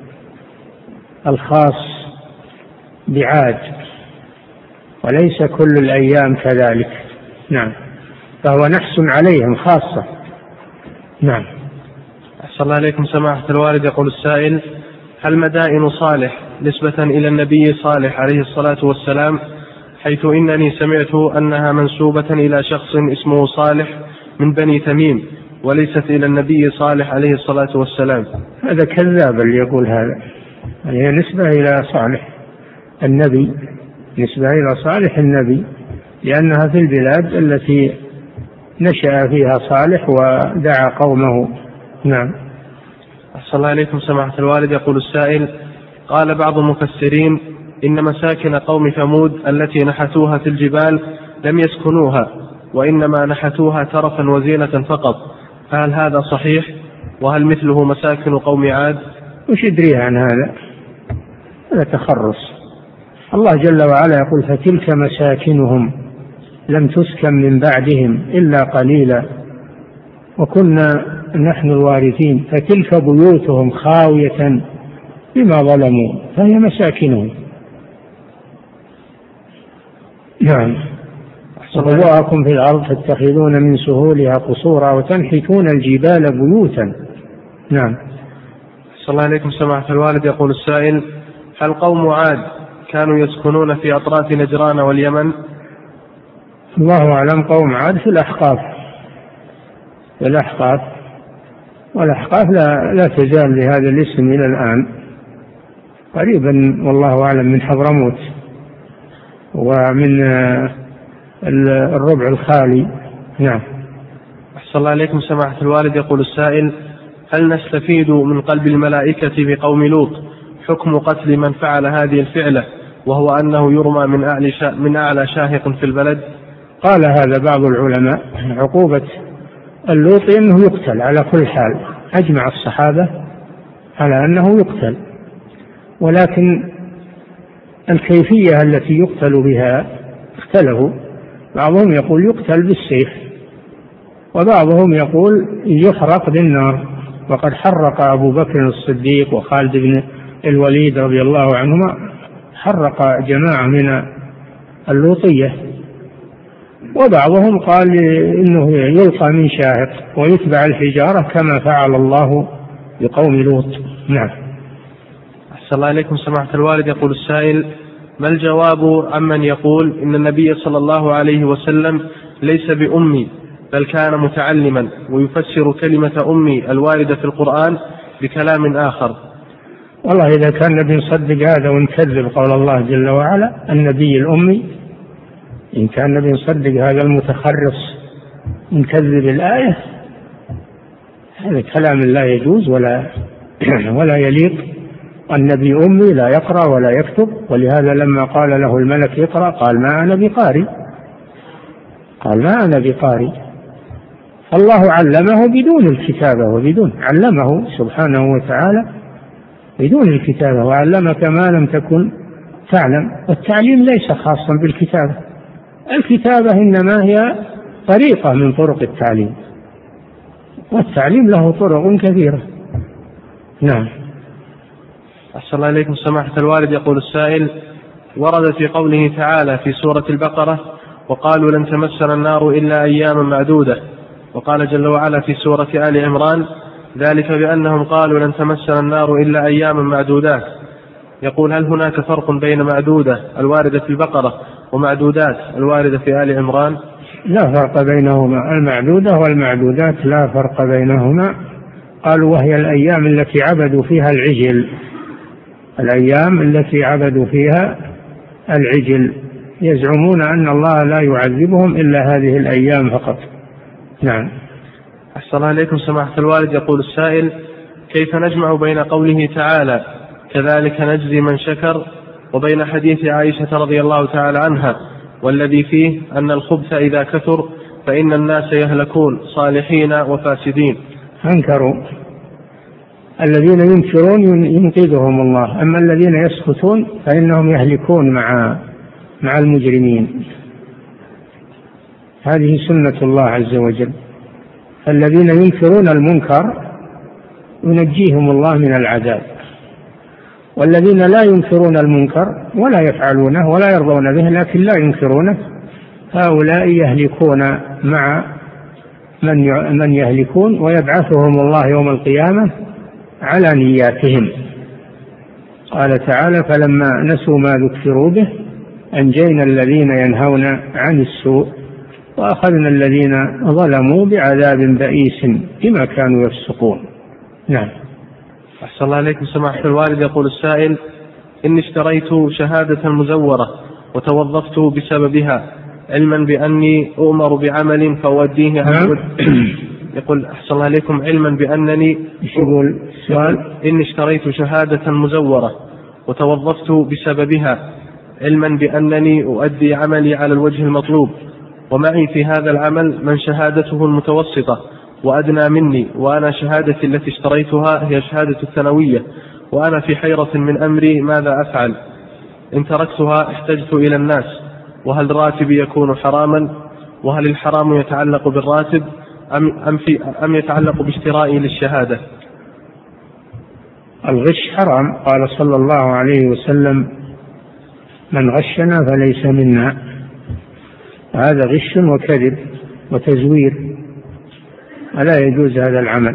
الخاص بعاد، وليس كل الأيام كذلك. نعم، فهو نحس عليهم خاصة. نعم. أحسن الله إليكم سماحة الوالد. يقول السائل: هل مدائن صالح نسبة إلى النبي صالح عليه الصلاة والسلام، حيث إنني سمعت أنها منسوبة إلى شخص اسمه صالح من بني تميم وليست إلى النبي صالح عليه الصلاة والسلام؟ هذا كذاب اللي يقول هذا، هي نسبة إلى صالح النبي، نسبة إلى صالح النبي، لأنها في البلاد التي نشأ فيها صالح ودعا قومه. نعم. أحسن الله إليكم سماحة الوالد. يقول السائل: قال بعض المفسرين إن مساكن قوم ثمود التي نحتوها في الجبال لم يسكنوها، وإنما نحتوها ترفا وزينة فقط، فهل هذا صحيح؟ وهل مثله مساكن قوم عاد؟ وش يدري عن هذا؟ هذا تخرص. الله جل وعلا يقول: فتلك مساكنهم لم تسكن من بعدهم إلا قليلا وكنا نحن الوارثين، فتلك بيوتهم خاوية بما ظلموا فهي مساكنهم. نعم. وبواءكم في الأرض تتخذون من سهولها قصورا وتنحتون الجبال بيوتا. نعم. صلى الله عليكم سماحة الوالد. يقول السائل: هل قوم عاد كانوا يسكنون في أطراف نجران واليمن؟ الله أعلم. قوم عاد في الأحقاف، في الأحقاف، والأحقاف لا, لا تزال لهذا الاسم إلى الآن، قريبا والله أعلم من حضرموت ومن الربع الخالي. نعم. أحسن الله عليكم سماحة الوالد. يقول السائل: هل نستفيد من قلب الملائكة بقوم لوط حكم قتل من فعل هذه الفعلة وهو أنه يرمى من أعلى من أعلى شاهق في البلد؟ قال هذا بعض العلماء، عقوبة اللوط أنه يقتل على كل حال، أجمع الصحابة على أنه يقتل، ولكن الكيفية التي يقتل بها اختلفوا، بعضهم يقول يقتل بالسيف وبعضهم يقول يحرق بالنار، وقد حرق أبو بكر الصديق وخالد بن الوليد رضي الله عنهما، حرق جماعة من اللوطية. وبعضهم قال إنه يلقى من شاهق ويتبع الحجارة كما فعل الله بقوم لوط. نعم. أحسن الله إليكم سماحة الوالد. يقول السائل: ما الجواب عمن يقول إن النبي صلى الله عليه وسلم ليس بأمي بل كان متعلما ويفسر كلمة أمي الواردة في القرآن بكلام آخر؟ والله إذا كان نبي نصدق هذا ونكذب قول الله جل وعلا النبي الأمي، إن كان نبي نصدق هذا المتخرص نكذب الآية، هذا كلام لا يجوز ولا ولا يليق. النبي أمي لا يقرأ ولا يكتب، ولهذا لما قال له الملك اقرأ قال ما أنا بقارئ، قال ما أنا بقارئ. الله علمه بدون الكتابة، وبدون علمه سبحانه وتعالى بدون الكتابة، وعلمك ما لم تكن تعلم. والتعليم ليس خاصا بالكتابة، الكتابة إنما هي طريقة من طرق التعليم، والتعليم له طرق كثيرة. نعم. أحسن الله إليكم سماحة الوالد. يقول السائل: ورد في قوله تعالى في سورة البقرة: وقالوا لن تمسنا النار إلا أياما معدودة، وقال جل وعلا في سورة آل عمران: ذلك بأنهم قالوا لن تمسنا النار إلا أياما معدودات. يقول: هل هناك فرق بين معدودة الواردة في البقرة ومعدودات الواردة في آل عمران؟ لا فرق بينهما، المعدودة والمعدودات لا فرق بينهما. قالوا: وهي الأيام التي عبدوا فيها العجل، الأيام التي عبدوا فيها العجل، يزعمون أن الله لا يعذبهم إلا هذه الأيام فقط. نعم. أحسن الله إليكم سماحة الوالد. يقول السائل: كيف نجمع بين قوله تعالى كذلك نجزي من شكر وبين حديث عائشة رضي الله تعالى عنها والذي فيه أن الخبث إذا كثر فإن الناس يهلكون صالحين وفاسدين؟ أنكروا. الذين ينكرون ينقذهم الله، أما الذين يسكتون فإنهم يهلكون مع مع المجرمين. هذه سنة الله عز وجل. الذين ينكرون المنكر ينجيهم الله من العذاب، والذين لا ينكرون المنكر ولا يفعلونه ولا يرضون به لكن لا ينكرونه، هؤلاء يهلكون مع من من يهلكون، ويبعثهم الله يوم القيامة على نياتهم. قال تعالى: فلما نسوا ما ذكروا به أنجينا الذين ينهون عن السوء وأخذنا الذين ظلموا بعذاب بئيس بما كانوا يفسقون. نعم. أحسن الله عليكم سماحة الوالد. يقول السائل: إني اشتريت شهادة مزورة وتوظفت بسببها علما بأني أؤمر بعمل فأوديه عن يقول أحسن الله عليكم علما بأنني يقول السؤال: إني اشتريت شهادة مزورة وتوظفت بسببها علما بأنني أؤدي عملي على الوجه المطلوب، ومعي في هذا العمل من شهادته المتوسطة وأدنى مني، وأنا شهادتي التي اشتريتها هي شهادة الثانوية، وأنا في حيرة من أمري ماذا أفعل؟ إن تركتها احتجت إلى الناس، وهل راتبي يكون حراما؟ وهل الحرام يتعلق بالراتب أم, أم, في أم يتعلق باشترائي للشهادة؟ الغش حرام. قال صلى الله عليه وسلم: من غشنا فليس منا. هذا غش وكذب وتزوير، ولا يجوز هذا العمل.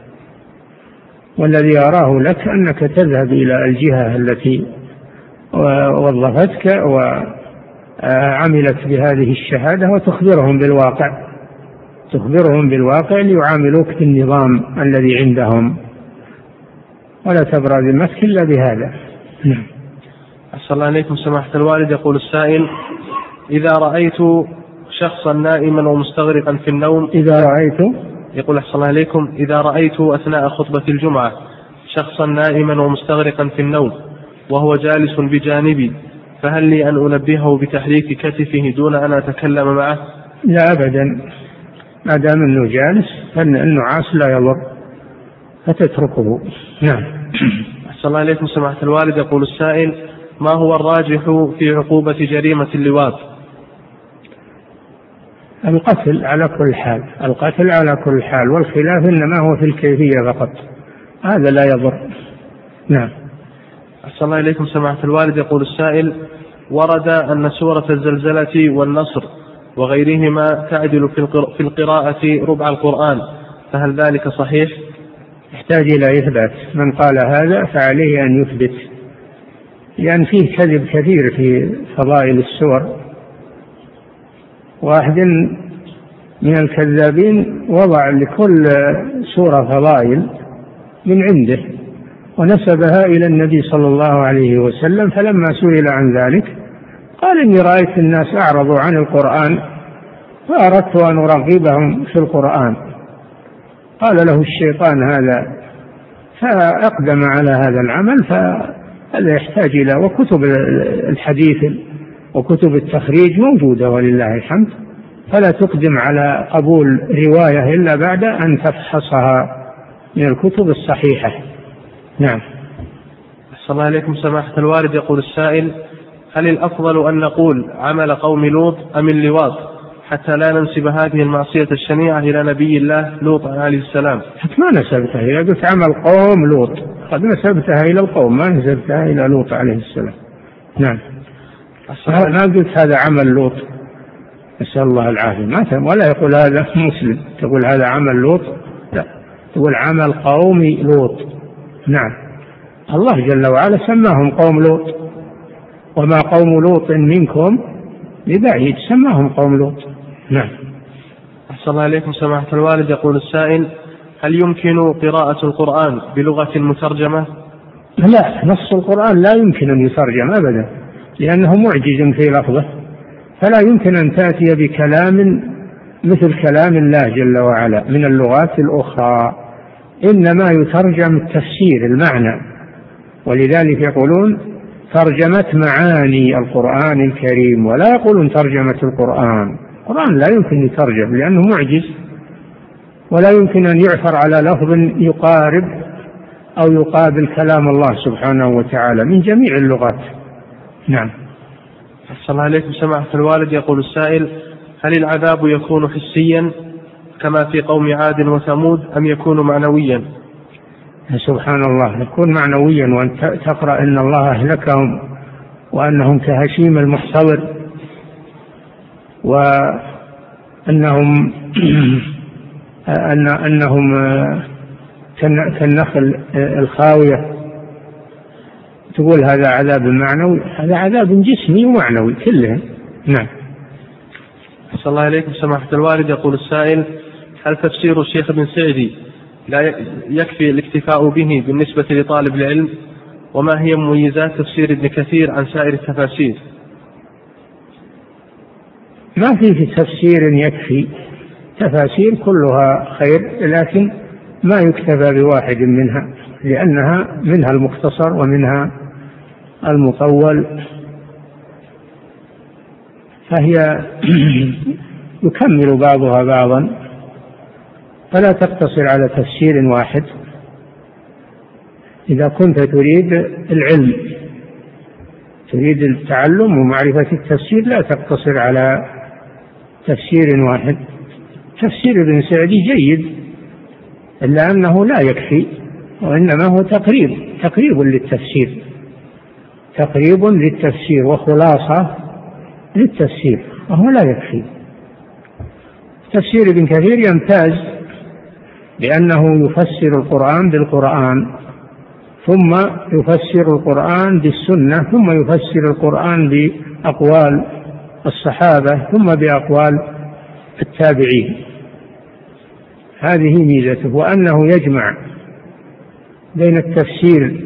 والذي أراه لك أنك تذهب إلى الجهة التي وظفتك وعملت بهذه الشهادة وتخبرهم بالواقع، تخبرهم بالواقع ليعاملوك بالنظام الذي عندهم، ولا تبرأ بمسك إلا بهذا. أحسن الله عليكم سماحة الوالد. يقول السائل: إذا رأيت شخصا نائما ومستغرقا في النوم إذا رأيت يقول أحسن الله عليكم إذا رأيت أثناء خطبة الجمعة شخصا نائما ومستغرقا في النوم وهو جالس بجانبي، فهل لي أن أنبهه بتحريك كتفه دون أن أتكلم معه؟ لا أبدا، ما دام أنه جالس فإن النعاس لا يضر فتتركه. نعم. أحسن الله عليكم سماحة الوالد. يقول السائل: ما هو الراجح في عقوبة جريمة اللواط؟ القتل على كل حال، القتل على كل حال، والخلاف إنما هو في الكيفية فقط، هذا لا يضر. نعم. أحسن الله إليكم سماحة الوالد. يقول السائل: ورد أن سورة الزلزلة والنصر وغيرهما تعدل في القراءة ربع القرآن، فهل ذلك صحيح؟ يحتاج إلى إثبات. من قال هذا فعليه أن يثبت، لأن فيه كذب كثير في فضائل السور. واحد من الكذابين وضع لكل سورة فضائل من عنده ونسبها إلى النبي صلى الله عليه وسلم، فلما سئل عن ذلك قال: إني رأيت الناس أعرضوا عن القرآن فأردت أن أرغبهم في القرآن. قال له الشيطان هذا فأقدم على هذا العمل، فهذا يحتاج إلى، وكتب الحديث وكتب التخريج موجودة ولله الحمد، فلا تقدم على قبول رواية إلا بعد أن تفحصها من الكتب الصحيحة. نعم. أحسن الله عليكم سماحة الوالد. يقول السائل: هل الأفضل أن نقول عمل قوم لوط أم اللواط، حتى لا ننسب هذه المعصية الشنيعة إلى نبي الله لوط عليه السلام. ما نسبتها إلى، قلت عمل قوم لوط، قد نسبتها إلى القوم، ما نسبتها إلى لوط عليه السلام. نعم. ما قلت هذا عمل لوط، نسأل الله العافية، ما ولا يقول هذا مسلم، تقول هذا عمل لوط، لا، تقول عمل قوم لوط. نعم. الله جل وعلا سماهم قوم لوط، وما قوم لوط منكم ببعيد، سماهم قوم لوط. نعم. أحسن الله إليكم سماحة الوالد. يقول السائل: هل يمكن قراءة القرآن بلغة مترجمة؟ لا، نص القرآن لا يمكن أن يترجم أبدا، لأنه معجز في لفظه، فلا يمكن أن تأتي بكلام مثل كلام الله جل وعلا من اللغات الأخرى، إنما يترجم التفسير المعنى، ولذلك يقولون ترجمة معاني القرآن الكريم، ولا يقولون ترجمة القرآن. القرآن لا يمكن يترجم لأنه معجز، ولا يمكن أن يعثر على لفظ يقارب أو يقابل كلام الله سبحانه وتعالى من جميع اللغات. نعم. أحسن الله عليكم سماحة الوالد. يقول السائل: هل العذاب يكون حسيا كما في قوم عاد وثمود أم يكون معنويا؟ سبحان الله، يكون معنويا، وأن تقرأ إن الله أهلكهم وأنهم كهشيم المحتضر، وأنهم أن أنهم كالنخل الخاوية، تقول هذا عذاب معنوي، هذا عذاب جسمي ومعنوي كلهم. نعم. أحسن الله إليكم سماحة الوالد. يقول السائل: هل تفسير الشيخ ابن سعدي لا يكفي الاكتفاء به بالنسبة لطالب العلم؟ وما هي مميزات تفسير ابن كثير عن سائر التفاسير؟ ما فيه تفسير يكفي، تفاسير كلها خير، لكن ما يكتفى بواحد منها، لأنها منها المختصر ومنها المطول، فهي يكمل بعضها بعضا، فلا تقتصر على تفسير واحد. إذا كنت تريد العلم، تريد التعلم ومعرفة التفسير، لا تقتصر على تفسير واحد. تفسير ابن سعدي جيد، إلا أنه لا يكفي، وإنما هو تقريب تقريب للتفسير، تقريب للتفسير وخلاصة للتفسير، وهو لا يكفي. تفسير ابن كثير يمتاز لأنه يفسر القرآن بالقرآن، ثم يفسر القرآن بالسنة، ثم يفسر القرآن بأقوال الصحابة، ثم بأقوال التابعين. هذه ميزته، وأنه يجمع بين التفسير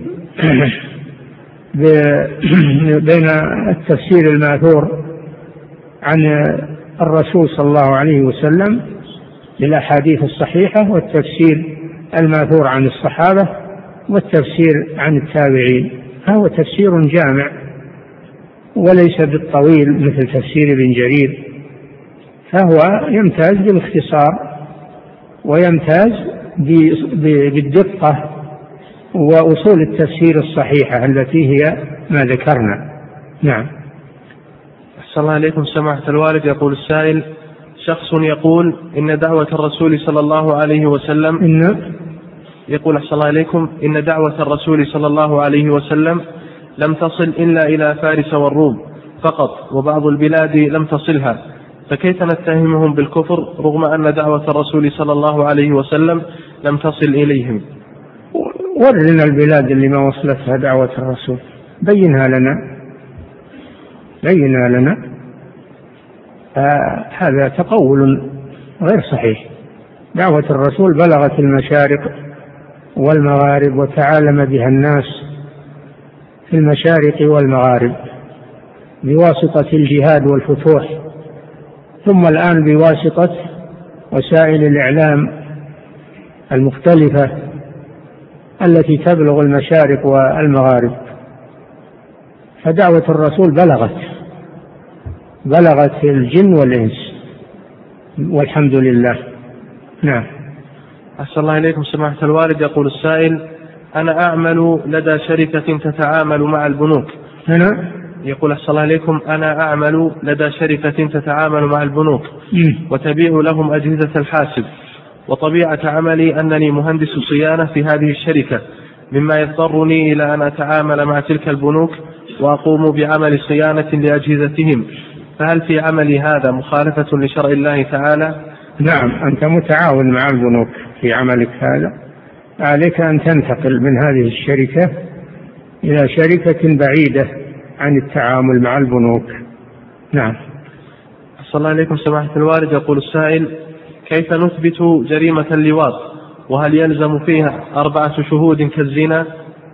بين التفسير الماثور عن الرسول صلى الله عليه وسلم للأحاديث الصحيحة، والتفسير الماثور عن الصحابة، والتفسير عن التابعين. فهو تفسير جامع وليس بالطويل مثل تفسير ابن جرير، فهو يمتاز بالاختصار ويمتاز بالدقة وأصول التفسير الصحيحة التي هي ما ذكرنا. نعم. أحسن الله عليكم سماحة الوالد. يقول السائل: شخص يقول إن دعوة الرسول صلى الله عليه وسلم إن يقول أحسن الله عليكم إن دعوة الرسول صلى الله عليه وسلم لم تصل إلا إلى فارس والروم فقط، وبعض البلاد لم تصلها، فكيف نتهمهم بالكفر رغم أن دعوة الرسول صلى الله عليه وسلم لم تصل إليهم؟ ورنا البلاد اللي ما وصلتها دعوة الرسول، بينها لنا بينها لنا. آه هذا تقول غير صحيح. دعوة الرسول بلغت المشارق والمغارب، وتعالم بها الناس في المشارق والمغارب بواسطة الجهاد والفتوح، ثم الآن بواسطة وسائل الإعلام المختلفة التي تبلغ المشارق والمغارب. فدعوة الرسول بلغت بلغت الجن والإنس، والحمد لله. نعم. أحسن الله إليكم سماحة الوالد. يقول السائل: أنا أعمل لدى شركة تتعامل مع البنوك. أنا يقول أحسن الله عليكم أنا أعمل لدى شركة تتعامل مع البنوك وتبيع لهم أجهزة الحاسب، وطبيعة عملي أنني مهندس صيانة في هذه الشركة، مما يضطرني إلى أن أتعامل مع تلك البنوك وأقوم بعمل صيانة لأجهزتهم، فهل في عملي هذا مخالفة لشرع الله تعالى؟ نعم، أنت متعاون مع البنوك في عملك هذا، عليك أن تنتقل من هذه الشركة إلى شركة بعيدة عن التعامل مع البنوك. نعم. صلى الله عليكم سماحة الوالد. يقول السائل كيف نثبت جريمة اللواط، وهل يلزم فيها أربعة شهود كالزنا؟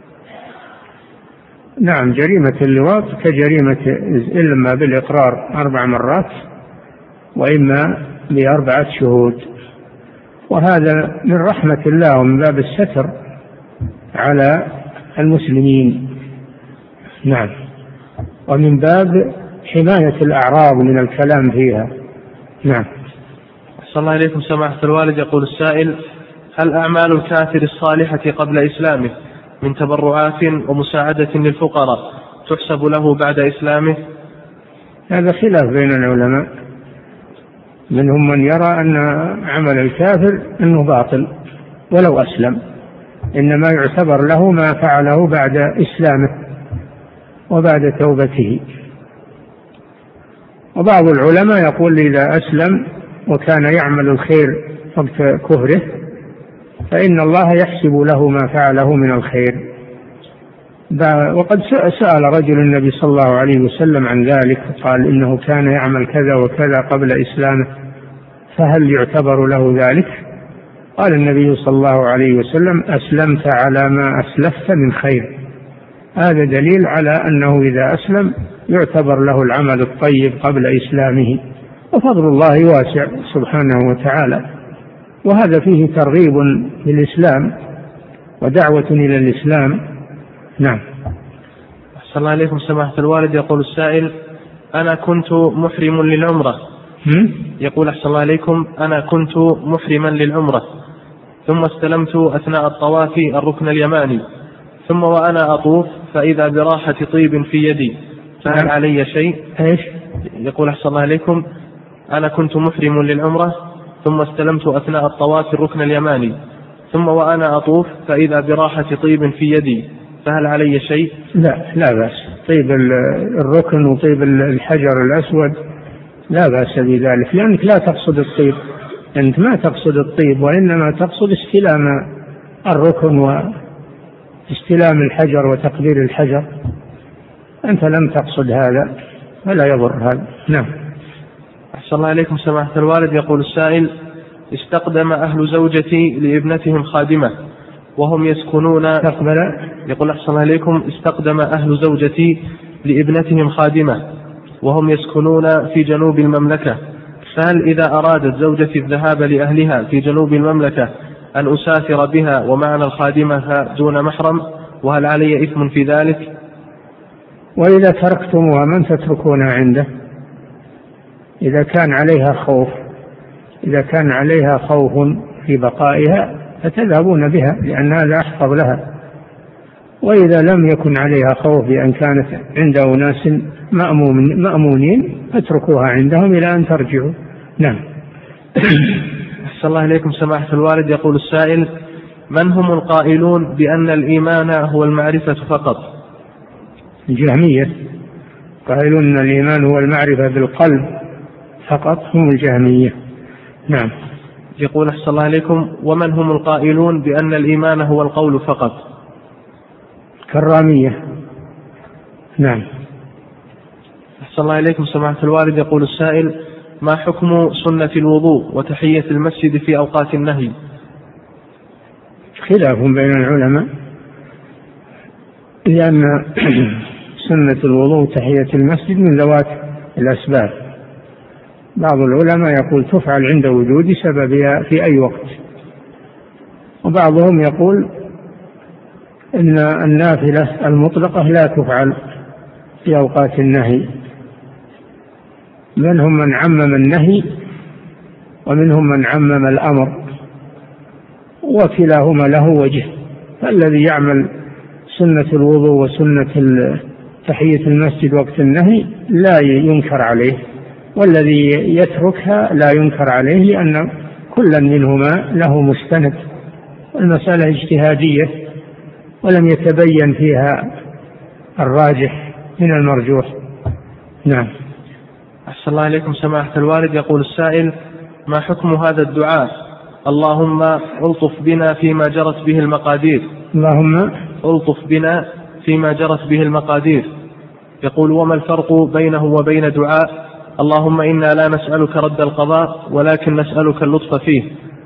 نعم، جريمة اللواط كجريمة إما بالإقرار أربع مرات وإما بأربعة شهود، وهذا من رحمة الله ومن باب الستر على المسلمين. نعم، ومن باب حماية الأعراض من الكلام فيها. نعم. صلى الله عليكم سماحة الوالد. يقول السائل هل أعمال الكافر الصالحة قبل إسلامه من تبرعات ومساعدة للفقراء تحسب له بعد إسلامه؟ هذا خلاف بين العلماء، منهم من يرى أن عمل الكافر أنه باطل ولو أسلم، إنما يعتبر له ما فعله بعد إسلامه وبعد توبته. وبعض العلماء يقول إذا أسلم وكان يعمل الخير وقت كفره فإن الله يحسب له ما فعله من الخير. وقد سأل رجل النبي صلى الله عليه وسلم عن ذلك، قال إنه كان يعمل كذا وكذا قبل إسلامه فهل يعتبر له ذلك؟ قال النبي صلى الله عليه وسلم أسلمت على ما أسلفت من خير. هذا دليل على أنه إذا أسلم يعتبر له العمل الطيب قبل إسلامه، وفضل الله واسع سبحانه وتعالى، وهذا فيه ترغيب للإسلام ودعوة إلى الإسلام. نعم. أحسن الله عليكم سماحة الوالد. يقول السائل أنا كنت محرم للعمرة. يقول أحسن الله عليكم أنا كنت محرما للعمرة ثم استلمت أثناء الطواف الركن اليماني، ثم وأنا أطوف فإذا براحة طيب في يدي، فهل علي شيء؟ إيش؟ يقول أحسن الله عليكم أنا كنت محرم للعمرة ثم استلمت أثناء الطواف الركن اليماني، ثم وأنا أطوف فإذا براحة طيب في يدي، فهل علي شيء؟ لا لا بأس، طيب الركن وطيب الحجر الأسود لا بأس بذلك، لأنك لا تقصد الطيب، أنت ما تقصد الطيب وإنما تقصد استلام الركن واستلام الحجر وتقدير الحجر، أنت لم تقصد هذا فلا يضر هذا. نعم. أحسن الله عليكم سماحة الوالد. يقول السائل استقدم أهل زوجتي لابنتهم خادمة وهم يسكنون استقبل يقول أحسن الله عليكم استقدم أهل زوجتي لابنتهم خادمة وهم يسكنون في جنوب المملكة، فهل إذا أرادت زوجتي الذهاب لأهلها في جنوب المملكة أن أسافر بها ومعنا الخادمة دون محرم، وهل علي إثم في ذلك؟ وإذا تركتموها من تتركونها عنده؟ إذا كان عليها خوف إذا كان عليها خوف في بقائها فتذهبون بها لأن هذا أحفظ لها، وإذا لم يكن عليها خوف بأن كانت عند أناس مأمونين اتركوها عندهم إلى أن ترجعوا. نعم. أحسن الله إليكم سماحة الوالد. يقول السائل من هم القائلون بأن الإيمان هو المعرفة فقط؟ الجهمية قائلون أن الإيمان هو المعرفة بالقلب فقط، هم الجهمية. نعم. يقول أحسن الله عليكم ومن هم القائلون بأن الإيمان هو القول فقط؟ كرامية. نعم. أحسن الله إليكم سماحة الوالد. يقول السائل ما حكم سنة الوضوء وتحية المسجد في أوقات النهي؟ خلاف بين العلماء، لأن سنة الوضوء وتحية المسجد من ذوات الأسباب، بعض العلماء يقول تفعل عند وجود سببها في أي وقت، وبعضهم يقول إن النافلة المطلقة لا تفعل في أوقات النهي. منهم من عمم النهي ومنهم من عمم الأمر، وكلاهما له وجه، فالذي يعمل سنة الوضوء وسنة تحية المسجد وقت النهي لا ينكر عليه، والذي يتركها لا ينكر عليه، لأن كلا منهما له مستند. المسألة اجتهادية ولم يتبين فيها الراجح من المرجوح. نعم. أحسن الله عليكم سماحة الوالد. يقول السائل: ما حكم هذا الدعاء؟ اللهم ألطف بنا فيما جرت به المقادير. اللهم ألطف بنا فيما جرت به المقادير. يقول: وما الفرق بينه وبين دعاء اللهم إنا لا نسألك رد القضاء ولكن نسألك اللطف فيه؟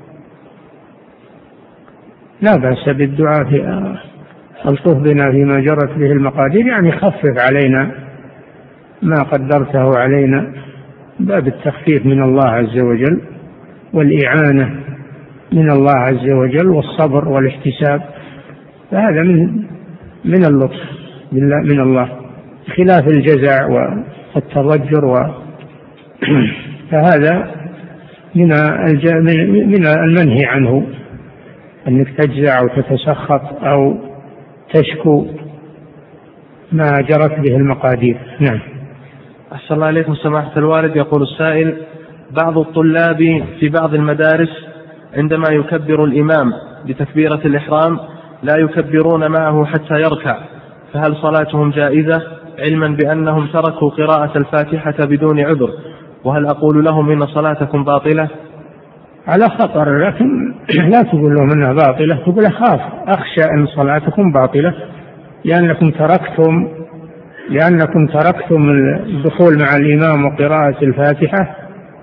لا بأس بالدعاء في ألطف بنا فيما جرت به المقادير، يعني خفف علينا ما قدرته علينا، باب التخفيف من الله عز وجل والإعانة من الله عز وجل والصبر والاحتساب، فهذا من من اللطف من الله، خلاف الجزع والتضجر و فهذا من من المنهي عنه، أنك تجزع أو تتسخط أو تشكو ما جرت به المقادير. نعم. أحسن الله عليكم سماحة الوالد. يقول السائل: بعض الطلاب في بعض المدارس عندما يكبر الإمام بتكبيرة الإحرام لا يكبرون معه حتى يركع، فهل صلاتهم جائزة علما بأنهم تركوا قراءة الفاتحة بدون عذر؟ وهل أقول لهم إن صلاتكم باطلة؟ على خطر، لكن لا تقول لهم إنها باطلة، تقول أخاف أخشى أن صلاتكم باطلة لأنكم تركتم لأنكم تركتم الدخول مع الإمام وقراءة الفاتحة،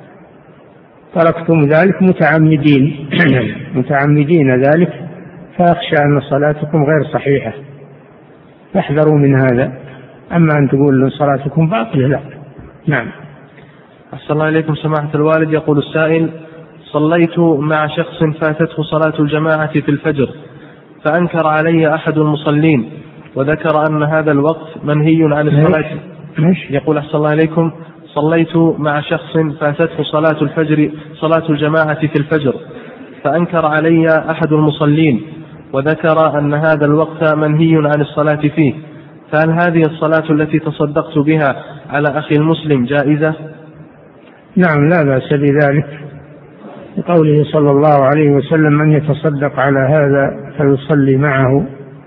تركتم ذلك متعمدين متعمدين ذلك، فأخشى أن صلاتكم غير صحيحة، فاحذروا من هذا. أما أن تقول صلاتكم باطلة لا. نعم. أحسن الله إليكم سماحة الوالد. يقول السائل: صليت مع شخص فاتته صلاة الجماعة في الفجر، فأنكر علي أحد المصلين وذكر أن هذا الوقت منهي عن الصلاة. يقول: أحسن الله إليكم، صليت مع شخص فاتته صلاة الفجر صلاة الجماعة في الفجر، فأنكر علي أحد المصلين وذكر أن هذا الوقت منهي عن الصلاة فيه، فهل هذه الصلاة التي تصدقت بها على أخي المسلم جائزة؟ نعم، لا بأس بذلك، لقوله صلى الله عليه وسلم: من يتصدق على هذا فيصلي معه،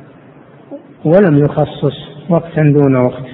ولم يخصص وقتا دون وقت،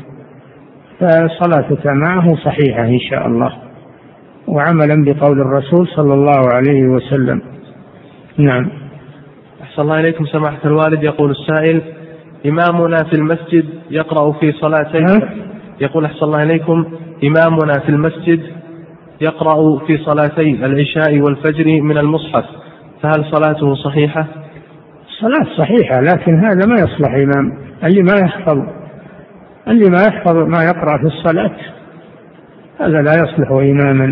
فصلاتك معه صحيحة إن شاء الله، وعملا بقول الرسول صلى الله عليه وسلم. نعم. أحسن الله إليكم سماحة الوالد. يقول السائل: إمامنا في المسجد يقرأ في صلاتين. يقول: أحسن الله إليكم، إمامنا في المسجد يقرأ في صلاتي العشاء والفجر من المصحف، فهل صلاته صحيحة؟ صلاة صحيحة، لكن هذا ما يصلح إمام. اللي ما يحفظ اللي ما يحفظ ما يقرأ في الصلاة هذا لا يصلح إماما،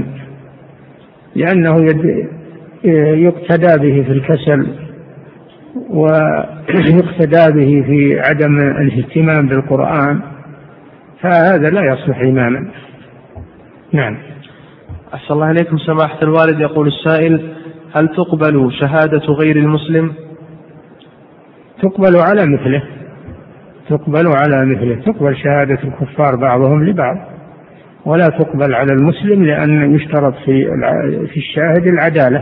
لأنه يقتدى به في الكسل ويقتدى به في عدم الاهتمام بالقرآن، فهذا لا يصلح إماما. نعم. أحسن الله إليكم سماحة الوالد. يقول السائل: هل تقبل شهادة غير المسلم؟ تقبل على مثله تقبل على مثله تقبل شهادة الكفار بعضهم لبعض، ولا تقبل على المسلم، لأن يشترط في في الشاهد العدالة،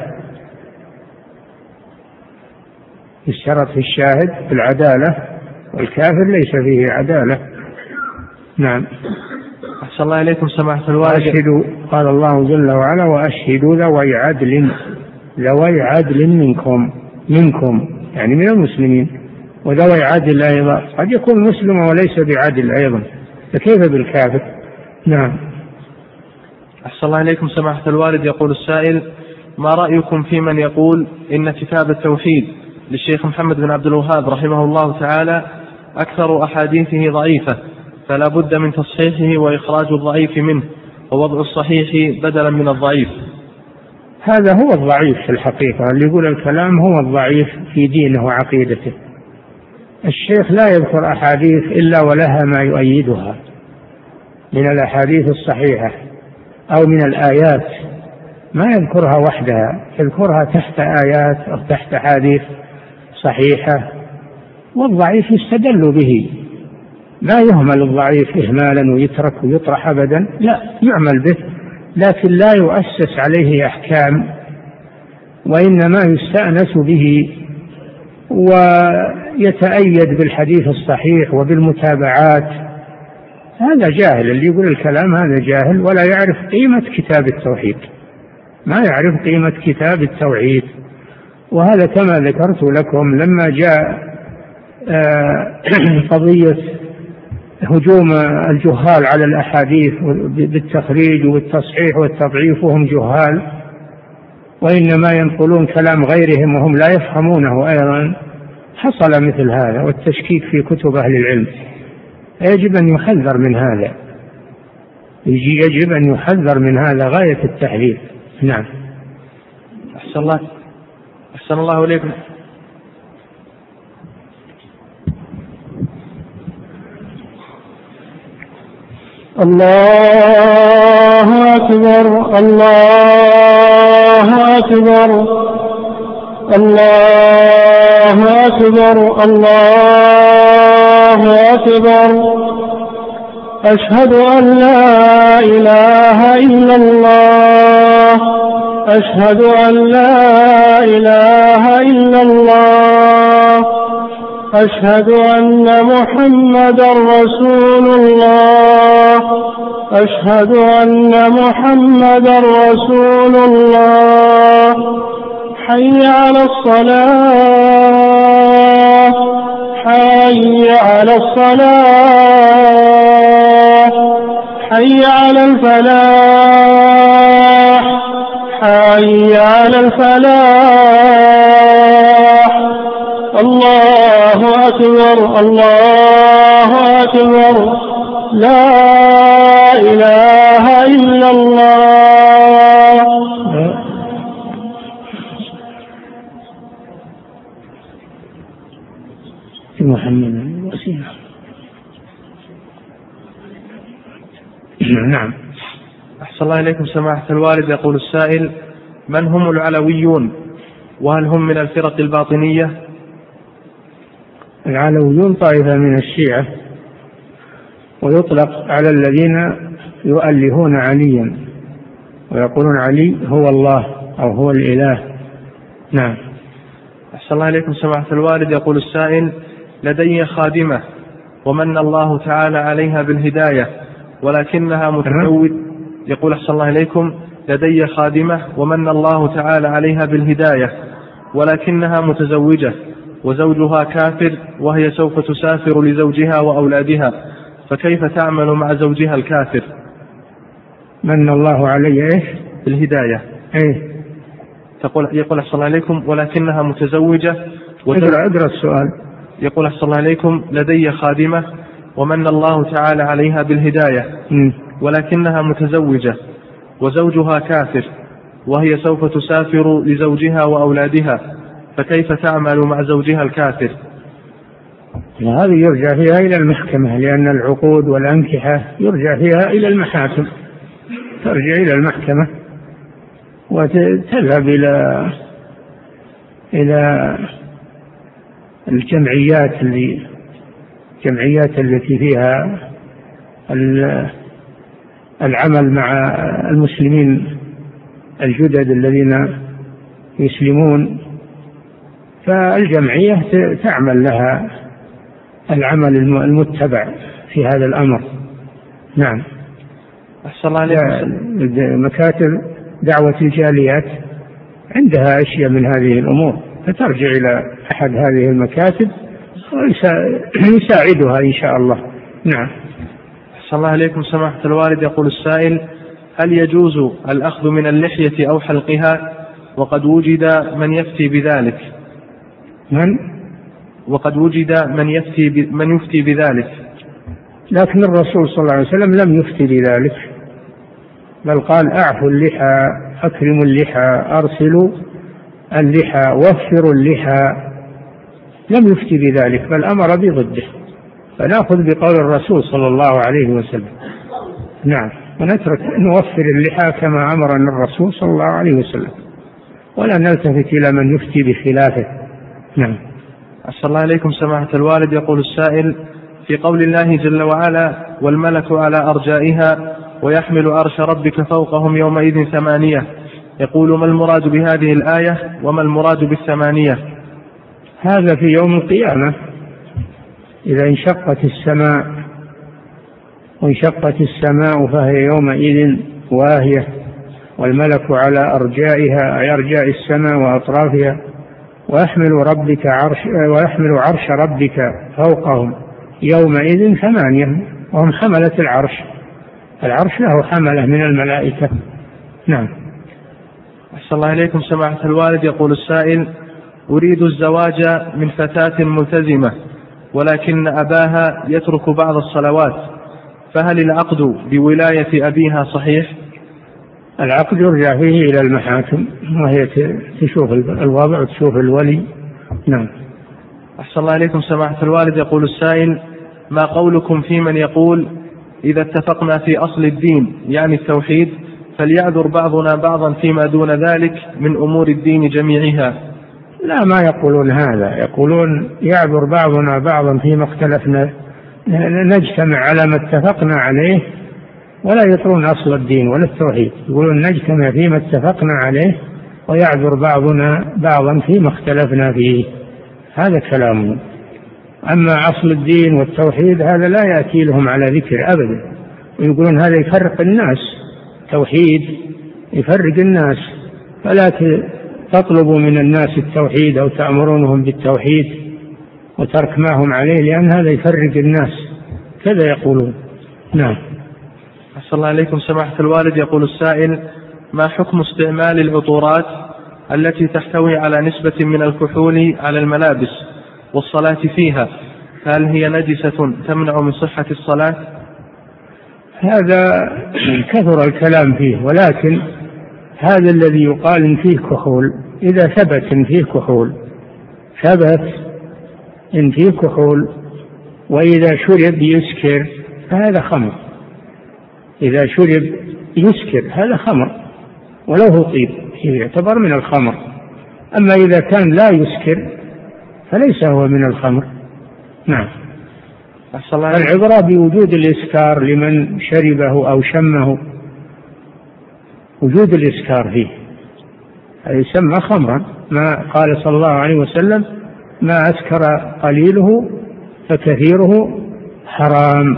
يشترط في الشاهد العدالة، والكافر ليس فيه عدالة. نعم. أحسن الله إليكم سماحة الوالد. أشهدوا، قال الله جل وعلا: وأشهدوا ذوي عدل ذوي عدل منكم منكم يعني من المسلمين، وذوي عدل أيضا، قد يكون مسلم وليس بعدل أيضا، فكيف بالكافر؟ نعم. أحسن الله إليكم سماحة الوالد. يقول السائل: ما رأيكم في من يقول إن كتاب التوحيد للشيخ محمد بن عبد الوهاب رحمه الله تعالى أكثر أحاديثه ضعيفة، فلا بد من تصحيحه وإخراج الضعيف منه ووضع الصحيح بدلا من الضعيف؟ هذا هو الضعيف في الحقيقة، اللي يقول الكلام هو الضعيف في دينه وعقيدته. الشيخ لا يذكر أحاديث إلا ولها ما يؤيدها من الأحاديث الصحيحة أو من الآيات، ما يذكرها وحدها، يذكرها تحت آيات أو تحت حديث صحيحة، والضعيف يستدل به لا يهمل الضعيف إهمالا ويترك ويطرح أبدا، لا، يعمل به، لكن لا يؤسس عليه أحكام، وإنما يستأنس به ويتأيد بالحديث الصحيح وبالمتابعات. هذا جاهل، اللي يقول الكلام هذا جاهل ولا يعرف قيمة كتاب التوحيد، ما يعرف قيمة كتاب التوحيد. وهذا كما ذكرت لكم لما جاء قضية هجوم الجهال على الأحاديث بالتخريج والتصحيح والتضعيف وهم جهال، وإنما ينقلون كلام غيرهم وهم لا يفهمونه أيضا، حصل مثل هذا والتشكيك في كتب أهل العلم. يجب أن يحذر من هذا، يجب أن يحذر من هذا غاية التحذير. نعم. أحسن الله أحسن الله إليكم. الله أكبر الله أكبر الله أكبر الله أكبر أشهد أن لا إله إلا الله أشهد أن لا إله إلا الله أشهد أن محمدا رسول الله أشهد أن محمدا رسول الله حي على الصلاة حي على الصلاة حي على الفلاح حي على الفلاح الله أكبر الله أكبر لا إله إلا الله. محمد وسيلة. نعم. أحسن الله إليكم سماحة الوالد. يقول السائل: من هم العلويون، وهل هم من الفرق الباطنية؟ العلويون طائفة من الشيعة، ويطلق على الذين يؤلهون عليا ويقولون علي هو الله أو هو الإله. نعم. أحسن الله إليكم سماحة الوالد. يقول السائل: لدي خادمة ومن الله تعالى عليها بالهداية ولكنها متزوج. يقول: أحسن الله إليكم، لدي خادمة ومن الله تعالى عليها بالهداية ولكنها متزوجة وزوجها كافر وهي سوف تسافر لزوجها وأولادها، فكيف تعمل مع زوجها الكافر؟ من الله عليه إيه؟ بالهداية. إيه؟ تقول يقول أحسن الله إليكم ولكنها متزوجة أدرى أدرى السؤال. يقول أحسن الله إليكم: لدي خادمة ومن الله تعالى عليها بالهداية م. ولكنها متزوجة وزوجها كافر وهي سوف تسافر لزوجها وأولادها، فكيف تعمل مع زوجها الكافر؟ هذه يرجع فيها إلى المحكمة، لأن العقود والأنكحة يرجع فيها إلى المحاكم، ترجع إلى المحكمة وتذهب إلى إلى الجمعيات اللي الجمعيات التي فيها العمل مع المسلمين الجدد الذين يسلمون، فالجمعية تعمل لها العمل المتبع في هذا الأمر. نعم. أحسن الله عليكم. مكاتب دعوة الجاليات عندها أشياء من هذه الأمور، فترجع إلى أحد هذه المكاتب ويساعدها إن شاء الله. نعم. أحسن الله عليكم سماحة الوالد. يقول السائل: هل يجوز الأخذ من اللحية أو حلقها؟ وقد وجد من يفتي بذلك. من؟ وقد وجد من يفتي من يفتي بذلك، لكن الرسول صلى الله عليه وسلم لم يفتي بذلك، بل قال: أعفوا اللحى، أكرموا اللحى، أرسلوا اللحى، وفروا اللحى. لم يفتي بذلك، بل أمر بضده، فنأخذ بقول الرسول صلى الله عليه وسلم. نعم. ونترك نوفر اللحى كما أمرنا الرسول صلى الله عليه وسلم، ولا نلتفت إلى من يفتي بخلافه. نعم. أحسن الله عليكم سماحة الوالد. يقول السائل: في قول الله جل وعلا والملك على أرجائها ويحمل عرش ربك فوقهم يومئذ ثمانية، يقول ما المراد بهذه الآية وما المراد بالثمانية؟ هذا في يوم القيامة إذا انشقت السماء، وانشقت السماء فهي يومئذ واهية، والملك على أرجائها أي أرجاء السماء وأطرافها، ويحمل ربك عرش ويحمل عرش ربك فوقهم يومئذ ثمانية، وهم حملة العرش. العرش له حملة من الملائكة. نعم. أحسن الله إليكم سماحة الوالد. يقول السائل أريد الزواج من فتاة ملتزمة ولكن أباها يترك بعض الصلوات، فهل العقد بولاية أبيها صحيح؟ العقد يرجع فيه إلى المحاكم وهي تشوف الوضع وتشوف الولي. نعم. أحسن الله إليكم سماحة الوالد. يقول السائل ما قولكم في من يقول إذا اتفقنا في أصل الدين يعني التوحيد فليعذر بعضنا بعضا فيما دون ذلك من أمور الدين جميعها؟ لا، ما يقولون هذا، يقولون يعذر بعضنا بعضا فيما اختلفنا، نجتمع على ما اتفقنا عليه، ولا يطرون أصل الدين ولا التوحيد، يقولون نجتمع فيما اتفقنا عليه ويعذر بعضنا بعضا فيما اختلفنا فيه. هذا كلام. أما أصل الدين والتوحيد هذا لا يأتي لهم على ذكر أبدا، ويقولون هذا يفرق الناس، توحيد يفرق الناس، فلا تطلبوا من الناس التوحيد أو تأمرونهم بالتوحيد وترك ما هم عليه، لأن هذا يفرق الناس، كذا يقولون. نعم. أحسن الله عليكم سماحة الوالد. يقول السائل ما حكم استعمال العطورات التي تحتوي على نسبة من الكحول على الملابس والصلاة فيها، هل هي نجسة تمنع من صحة الصلاة؟ هذا كثر الكلام فيه، ولكن هذا الذي يقال إن فيه كحول، إذا ثبت إن فيه كحول، ثبت إن فيه كحول وإذا شرب يسكر فهذا خمر. إذا شرب يسكر هذا خمر ولو هو طيب، يعتبر من الخمر. أما إذا كان لا يسكر فليس هو من الخمر. نعم. العبرة بوجود الإسكار لمن شربه أو شمه، وجود الإسكار فيه يسمى خمرا، ما قال صلى الله عليه وسلم ما أسكر قليله فكثيره حرام،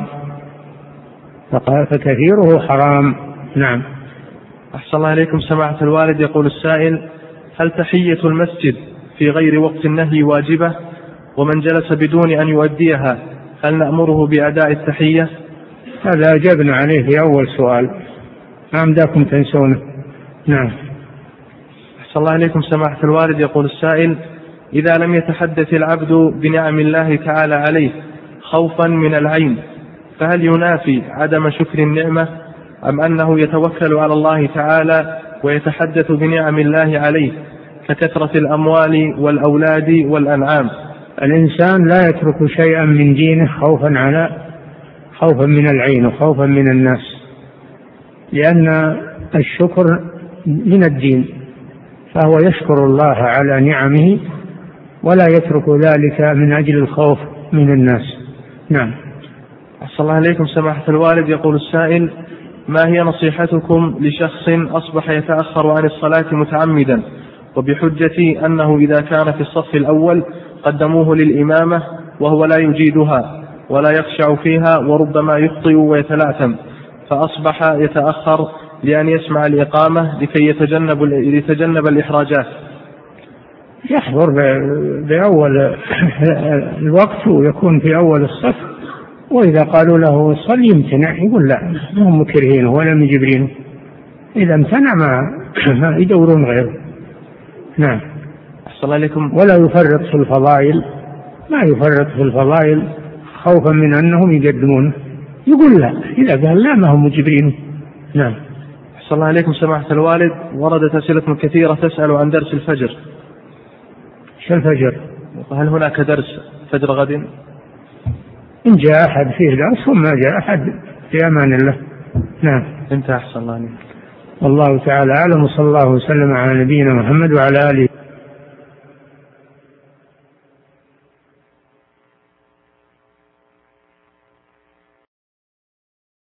فكثيره حرام. نعم. أحسن الله إليكم سماحة الوالد. يقول السائل هل تحية المسجد في غير وقت النهي واجبة؟ ومن جلس بدون أن يؤديها هل نأمره بأداء التحية؟ هذا أجبنا عليه في أول سؤال، ما عندكم تنسونه. نعم. أحسن الله إليكم سماحة الوالد. يقول السائل إذا لم يتحدث العبد بنعم الله تعالى عليه خوفا من العين فهل ينافي عدم شكر النعمة، أم أنه يتوكل على الله تعالى ويتحدث بنعم الله عليه ككثرة الأموال والأولاد والأنعام؟ الإنسان لا يترك شيئا من دينه خوفا على خوفا من العين وخوفا من الناس، لأن الشكر من الدين، فهو يشكر الله على نعمه ولا يترك ذلك من أجل الخوف من الناس. نعم. أحسن الله عليكم سماحة الوالد. يقول السائل ما هي نصيحتكم لشخص أصبح يتأخر عن الصلاة متعمدا وبحجة أنه إذا كان في الصف الأول قدموه للإمامة وهو لا يجيدها ولا يخشع فيها وربما يخطئ ويتلعثم، فأصبح يتأخر لأن يسمع الإقامة لكي يتجنب, يتجنب الإحراجات؟ يحضر بأول الوقت ويكون في أول الصف، وإذا قالوا له صل يمتنع يقول لا ما هم مكرهينه ولا مجبرينه، إذا امتنع ما يدورون غيره. نعم. أحسن الله عليكم. ولا يفرط في الفضائل، ما يفرط في الفضائل خوفا من أنهم يقدمونه، يقول لا، إذا قال لا ما هم مجبرينه. نعم. أحسن الله عليكم سماحة الوالد. وردت أسئلة كثيرة تسأل عن درس الفجر. شو الفجر؟ هل هناك درس فجر غد؟ إن جاء أحد فيه درس وما جاء أحد في أمان الله. نعم. انت أحسن الله عليك. والله تعالى أعلم، وصلى الله وسلم على نبينا محمد وعلى آله